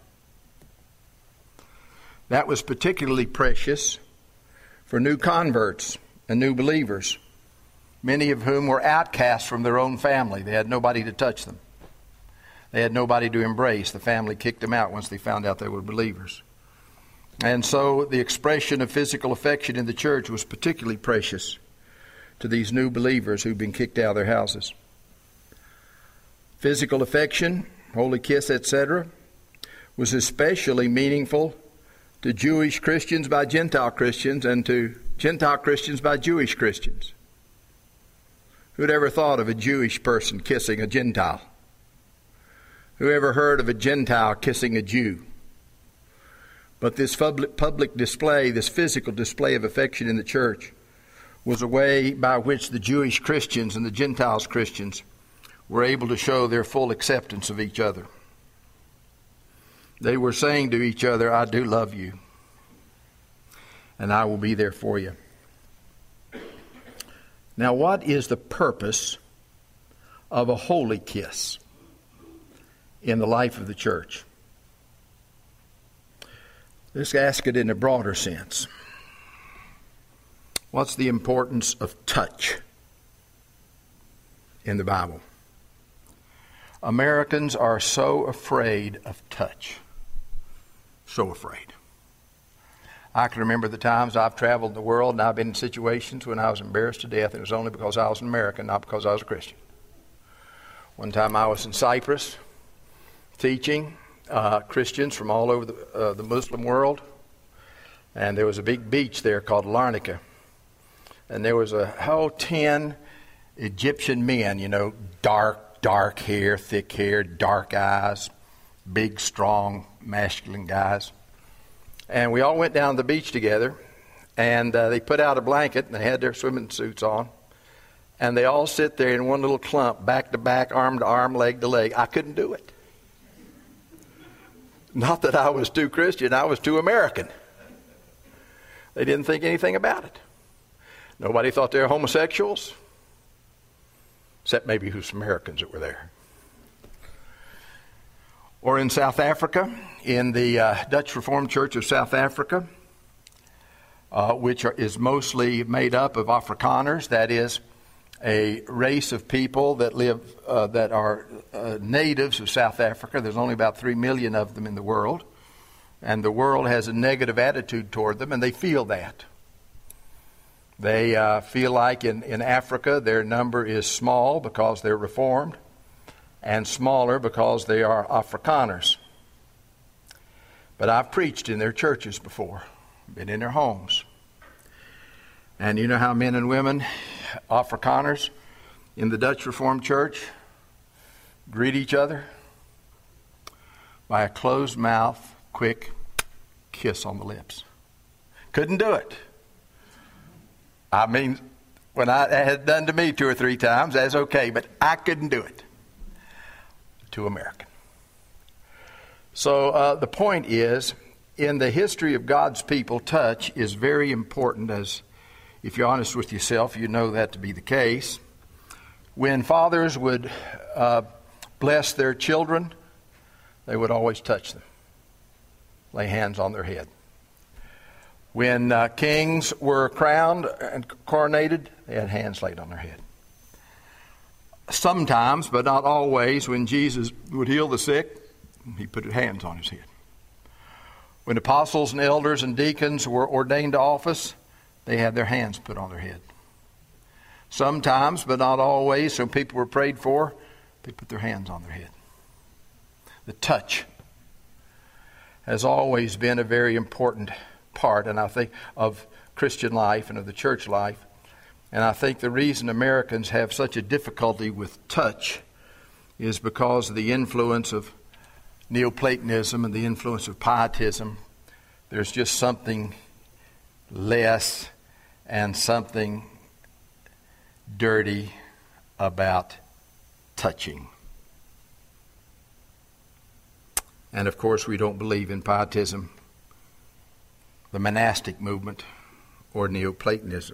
That was particularly precious for new converts and new believers, many of whom were outcasts from their own family. They had nobody to touch them. They had nobody to embrace. The family kicked them out once they found out they were believers. And so the expression of physical affection in the church was particularly precious to these new believers who'd been kicked out of their houses. Physical affection, holy kiss, etc., was especially meaningful to Jewish Christians by Gentile Christians and to Gentile Christians by Jewish Christians. Who'd ever thought of a Jewish person kissing a Gentile? Who ever heard of a Gentile kissing a Jew? But this public display, this physical display of affection in the church, was a way by which the Jewish Christians and the Gentiles Christians were able to show their full acceptance of each other. They were saying to each other, I do love you, and I will be there for you. Now, what is the purpose of a holy kiss in the life of the church? Let's ask it in a broader sense. What's the importance of touch in the Bible? Americans are so afraid of touch. So afraid. I can remember the times I've traveled the world and I've been in situations when I was embarrassed to death, and it was only because I was an American, not because I was a Christian. One time I was in Cyprus teaching Christians from all over the Muslim world, and there was a big beach there called Larnaca, and there was a whole 10 Egyptian men, dark hair, thick hair, dark eyes, big, strong, masculine guys. And we all went down to the beach together, and they put out a blanket, and they had their swimming suits on, and they all sit there in one little clump, back to back, arm to arm, leg to leg. I couldn't do it. Not that I was too Christian, I was too American. They didn't think anything about it. Nobody thought they were homosexuals, except maybe some Americans that were there. Or in South Africa, in the Dutch Reformed Church of South Africa, which is mostly made up of Afrikaners, that is, a race of people that live that are natives of South Africa. There's only about 3 million of them in the world, and the world has a negative attitude toward them, and they feel that. They feel like in Africa their number is small because they're Reformed, and smaller because they are Afrikaners. But I've preached in their churches before, been in their homes. And you know how men and women, Afrikaners, in the Dutch Reformed Church greet each other? By a closed mouth, quick kiss on the lips. Couldn't do it. I mean, when I had done to me 2 or 3 times, that's okay, but I couldn't do it. Too American. So the point is, in the history of God's people, touch is very important. As if you're honest with yourself, you know that to be the case. When fathers would bless their children, they would always touch them, lay hands on their head. When kings were crowned and coronated, they had hands laid on their head. Sometimes, but not always, when Jesus would heal the sick, he put his hands on his head. When apostles and elders and deacons were ordained to office, they had their hands put on their head. Sometimes, but not always, when people were prayed for, they put their hands on their head. The touch has always been a very important part, and I think, of Christian life and of the church life. And I think the reason Americans have such a difficulty with touch is because of the influence of Neoplatonism and the influence of Pietism. There's just something less and something dirty about touching. And of course, we don't believe in Pietism, the monastic movement, or Neoplatonism.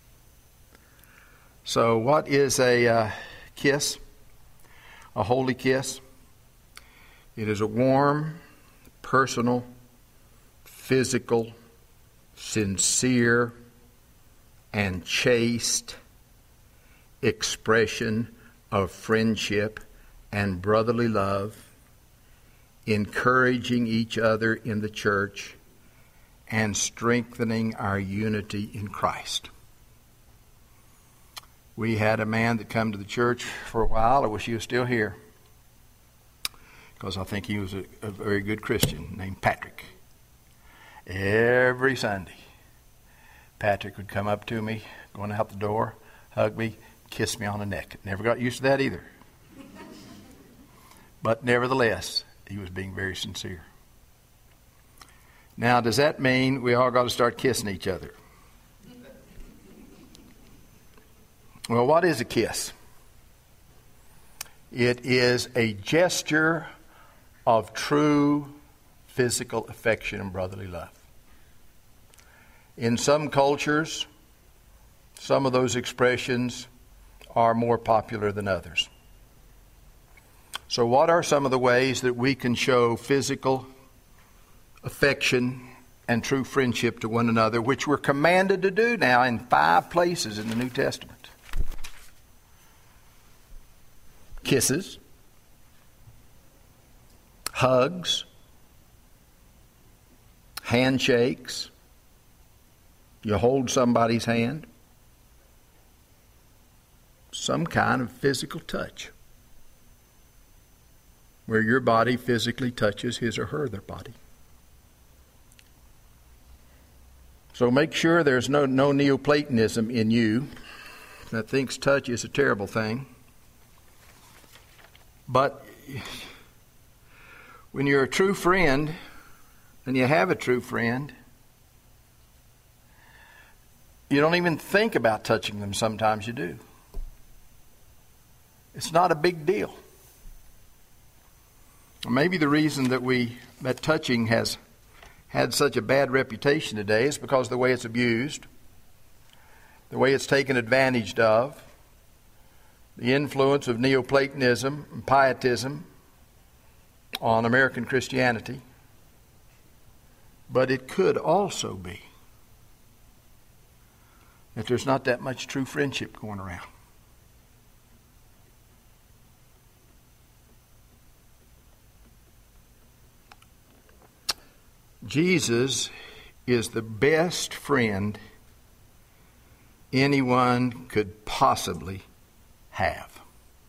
So what is a kiss? A holy kiss? It is a warm, personal, physical, sincere, and chaste expression of friendship and brotherly love, encouraging each other in the church and strengthening our unity in Christ. We had a man that come to the church for a while. I wish he was still here, because I think he was a very good Christian, named Patrick. Every Sunday, Patrick would come up to me, going out the door, hug me, kiss me on the neck. Never got used to that either. But nevertheless, he was being very sincere. Now, does that mean we all got to start kissing each other? Well, what is a kiss? It is a gesture of true physical affection and brotherly love. In some cultures, some of those expressions are more popular than others. So what are some of the ways that we can show physical affection and true friendship to one another, which we're commanded to do now in 5 places in the New Testament? Kisses, hugs, handshakes. You hold somebody's hand. Some kind of physical touch, where your body physically touches his or her their body. So make sure there's no Neoplatonism in you that thinks touch is a terrible thing. But when you're a true friend, and you have a true friend, you don't even think about touching them. Sometimes you do. It's not a big deal. Maybe the reason that touching has had such a bad reputation today is because of the way it's abused, the way it's taken advantage of, the influence of Neoplatonism and Pietism on American Christianity. But it could also be that there's not that much true friendship going around. Jesus is the best friend anyone could possibly have.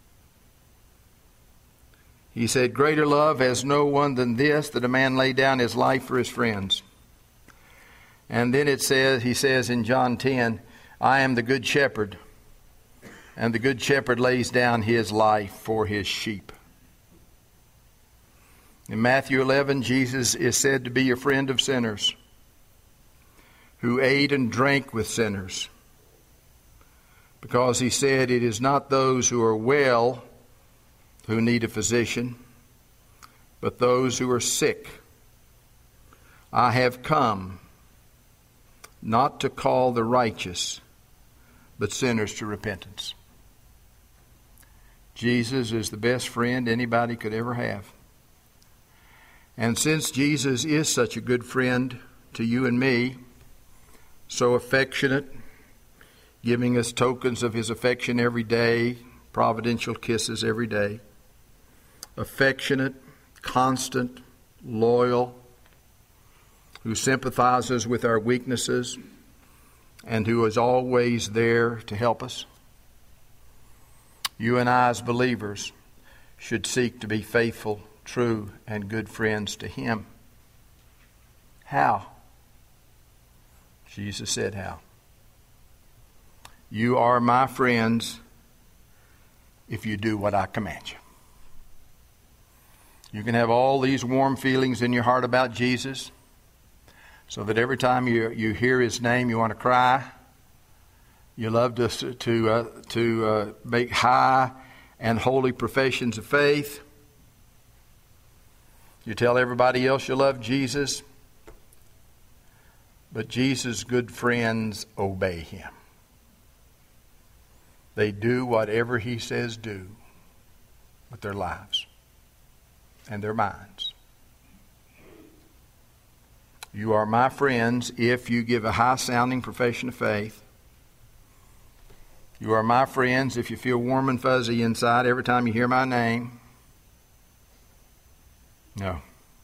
He said, "Greater love has no one than this, that a man lay down his life for his friends." And then he says in John 10, "I am the good shepherd, and the good shepherd lays down his life for his sheep." In Matthew 11, Jesus is said to be a friend of sinners, who ate and drank with sinners, because he said, "It is not those who are well who need a physician, but those who are sick. I have come not to call the righteous, but sinners to repentance." Jesus is the best friend anybody could ever have. And since Jesus is such a good friend to you and me, so affectionate, giving us tokens of his affection every day, providential kisses every day, affectionate, constant, loyal, who sympathizes with our weaknesses, and who is always there to help us. You and I, as believers, should seek to be faithful, true, and good friends to Him. How? Jesus said how. You are my friends if you do what I command you. You can have all these warm feelings in your heart about Jesus, so that every time you hear His name, you want to cry. You love to make high and holy professions of faith. You tell everybody else you love Jesus. But Jesus' good friends obey Him. They do whatever He says do with their lives and their minds. You are my friends if you give a high-sounding profession of faith. You are my friends if you feel warm and fuzzy inside every time you hear my name. No.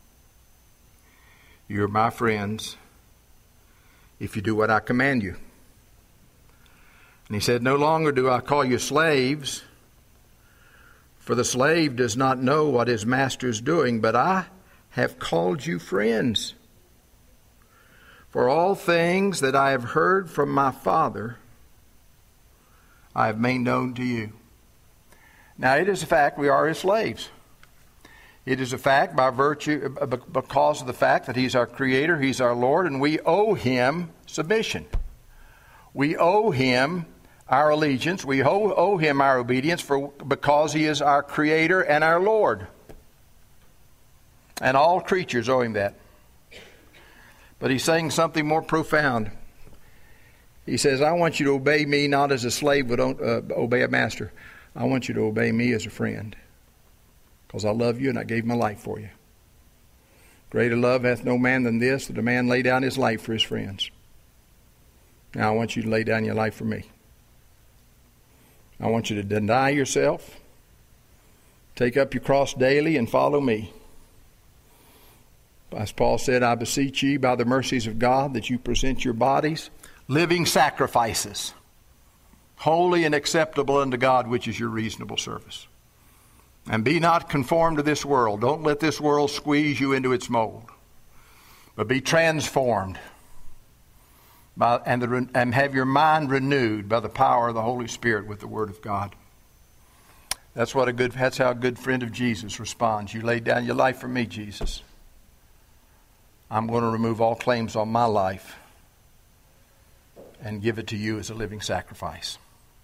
You are my friends if you do what I command you. And He said, no longer do I call you slaves, for the slave does not know what his master is doing, but I have called you friends. For all things that I have heard from my Father, I have made known to you. Now it is a fact we are His slaves. It is a fact because of the fact that He's our Creator, He's our Lord, and we owe Him submission. We owe Him our allegiance. We owe Him our obedience because He is our Creator and our Lord. And all creatures owe Him that. But He's saying something more profound. He says, I want you to obey me not as a slave would obey a master. I want you to obey me as a friend. Because I love you and I gave my life for you. Greater love hath no man than this, that a man lay down his life for his friends. Now I want you to lay down your life for me. I want you to deny yourself, take up your cross daily, and follow me. As Paul said, I beseech ye by the mercies of God that you present your bodies living sacrifices, holy and acceptable unto God, which is your reasonable service. And be not conformed to this world. Don't let this world squeeze you into its mold. But be transformed and have your mind renewed by the power of the Holy Spirit with the Word of God. That's how a good friend of Jesus responds. You laid down your life for me, Jesus. I'm going to remove all claims on my life and give it to you as a living sacrifice.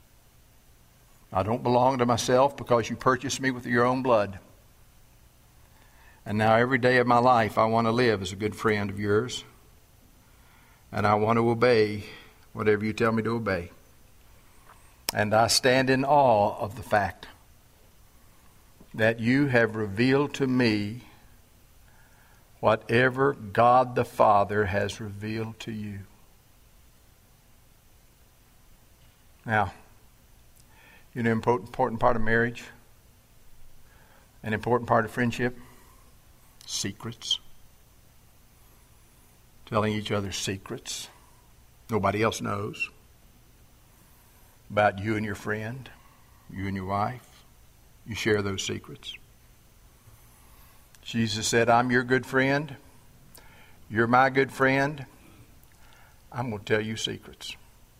I don't belong to myself because you purchased me with your own blood. And now every day of my life I want to live as a good friend of yours. And I want to obey whatever you tell me to obey. And I stand in awe of the fact that you have revealed to me whatever God the Father has revealed to you. Now, you know, an important part of marriage, an important part of friendship, secrets. Telling each other secrets nobody else knows about you and your friend, you and your wife. You share those secrets. Jesus said, I'm your good friend. You're my good friend. I'm going to tell you secrets.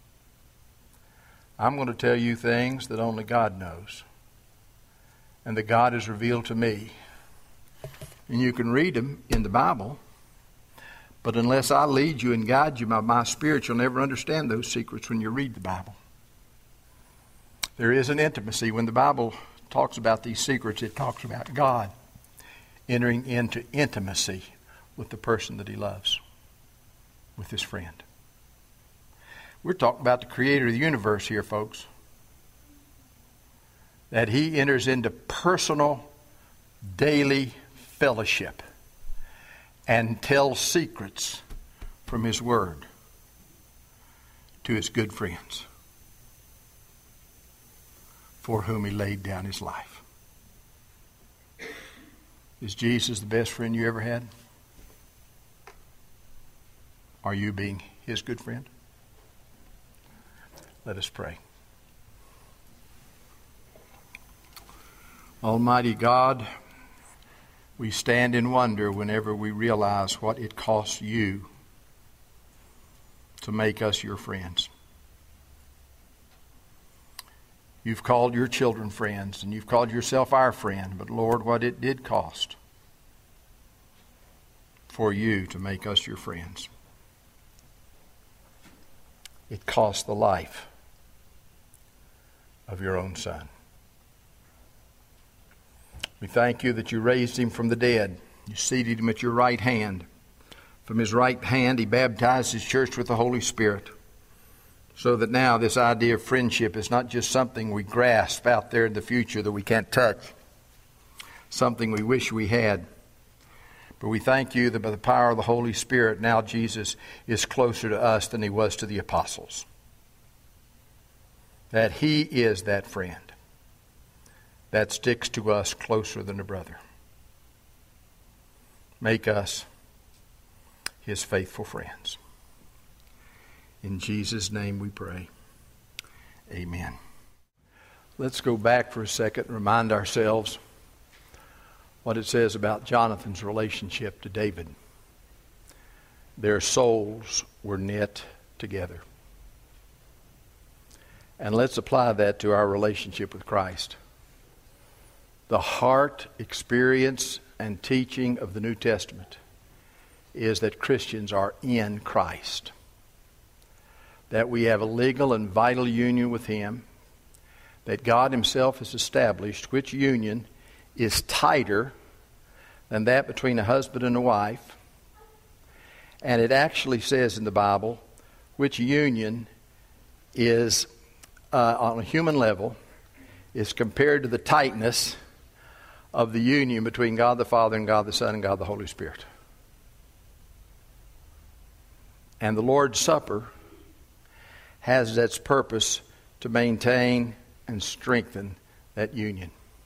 I'm going to tell you things that only God knows and that God has revealed to me. And you can read them in the Bible, but unless I lead you and guide you by my Spirit, you'll never understand those secrets when you read the Bible. There is an intimacy. When the Bible talks about these secrets, it talks about God entering into intimacy with the person that He loves, with His friend. We're talking about the Creator of the universe here, folks. That He enters into personal, daily fellowship and tells secrets from His Word to His good friends for whom He laid down His life. Is Jesus the best friend you ever had? Are you being his good friend? Let us pray. Almighty God, we stand in wonder whenever we realize what it costs you to make us your friends. You've called your children friends, and you've called yourself our friend, but Lord, what it did cost for you to make us your friends. It cost the life of your own Son. We thank you that you raised him from the dead. You seated him at your right hand. From his right hand, he baptized his church with the Holy Spirit. So that now this idea of friendship is not just something we grasp out there in the future that we can't touch, something we wish we had. But we thank you that by the power of the Holy Spirit, now Jesus is closer to us than he was to the apostles. That he is that friend that sticks to us closer than a brother. Make us his faithful friends. In Jesus' name we pray. Amen. Let's go back for a second and remind ourselves what it says about Jonathan's relationship to David. Their souls were knit together. And let's apply that to our relationship with Christ. The heart, experience, and teaching of the New Testament is that Christians are in Christ. That we have a legal and vital union with him. That God himself has established, which union is tighter than that between a husband and a wife. And it actually says in the Bible, which union is, on a human level, is compared to the tightness of the union between God the Father and God the Son and God the Holy Spirit. And the Lord's Supper has its purpose to maintain and strengthen that union,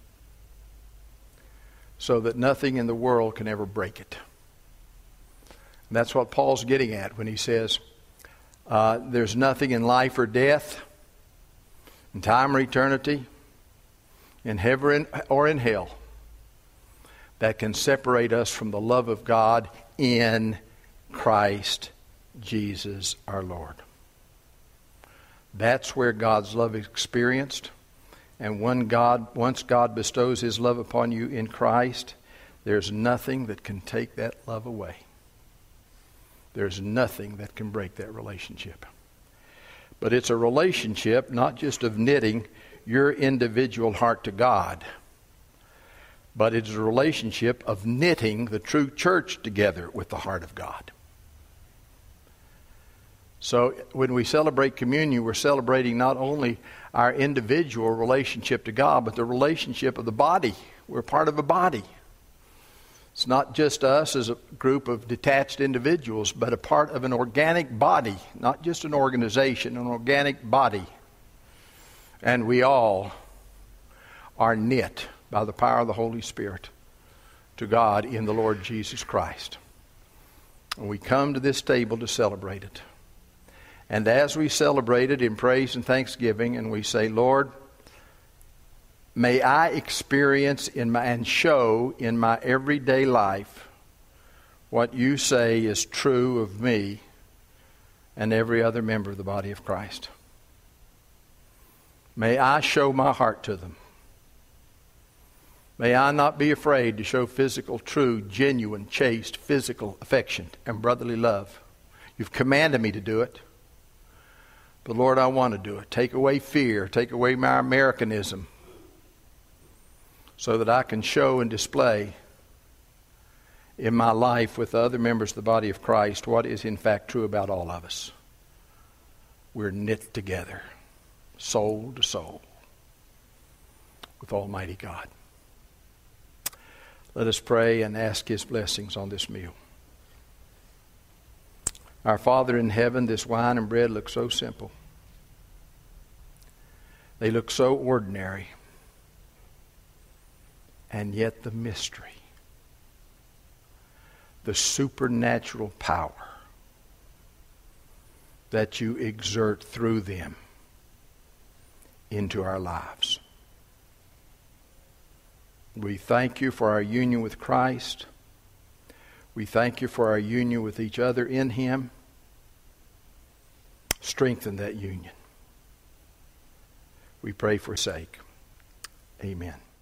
so that nothing in the world can ever break it. And that's what Paul's getting at when he says, there's nothing in life or death, in time or eternity, in heaven or in hell, that can separate us from the love of God in Christ Jesus our Lord. That's where God's love is experienced. And once God bestows his love upon you in Christ, there's nothing that can take that love away. There's nothing that can break that relationship. But it's a relationship not just of knitting your individual heart to God, but it's a relationship of knitting the true church together with the heart of God. So when we celebrate communion, we're celebrating not only our individual relationship to God, but the relationship of the body. We're part of a body. It's not just us as a group of detached individuals, but a part of an organic body, not just an organization, an organic body. And we all are knit by the power of the Holy Spirit to God in the Lord Jesus Christ. And we come to this table to celebrate it. And as we celebrate it in praise and thanksgiving, and we say, Lord, may I experience and show in my everyday life what you say is true of me and every other member of the body of Christ. May I show my heart to them. May I not be afraid to show physical, true, genuine, chaste, physical affection and brotherly love. You've commanded me to do it. But Lord, I want to do it. Take away fear. Take away my Americanism, so that I can show and display in my life with the other members of the body of Christ what is in fact true about all of us. We're knit together, soul to soul, with Almighty God. Let us pray and ask his blessings on this meal. Our Father in heaven, this wine and bread look so simple. They look so ordinary. And yet the mystery, the supernatural power that you exert through them into our lives. We thank you for our union with Christ. We thank you for our union with each other in Him. Strengthen that union. We pray for His sake. Amen.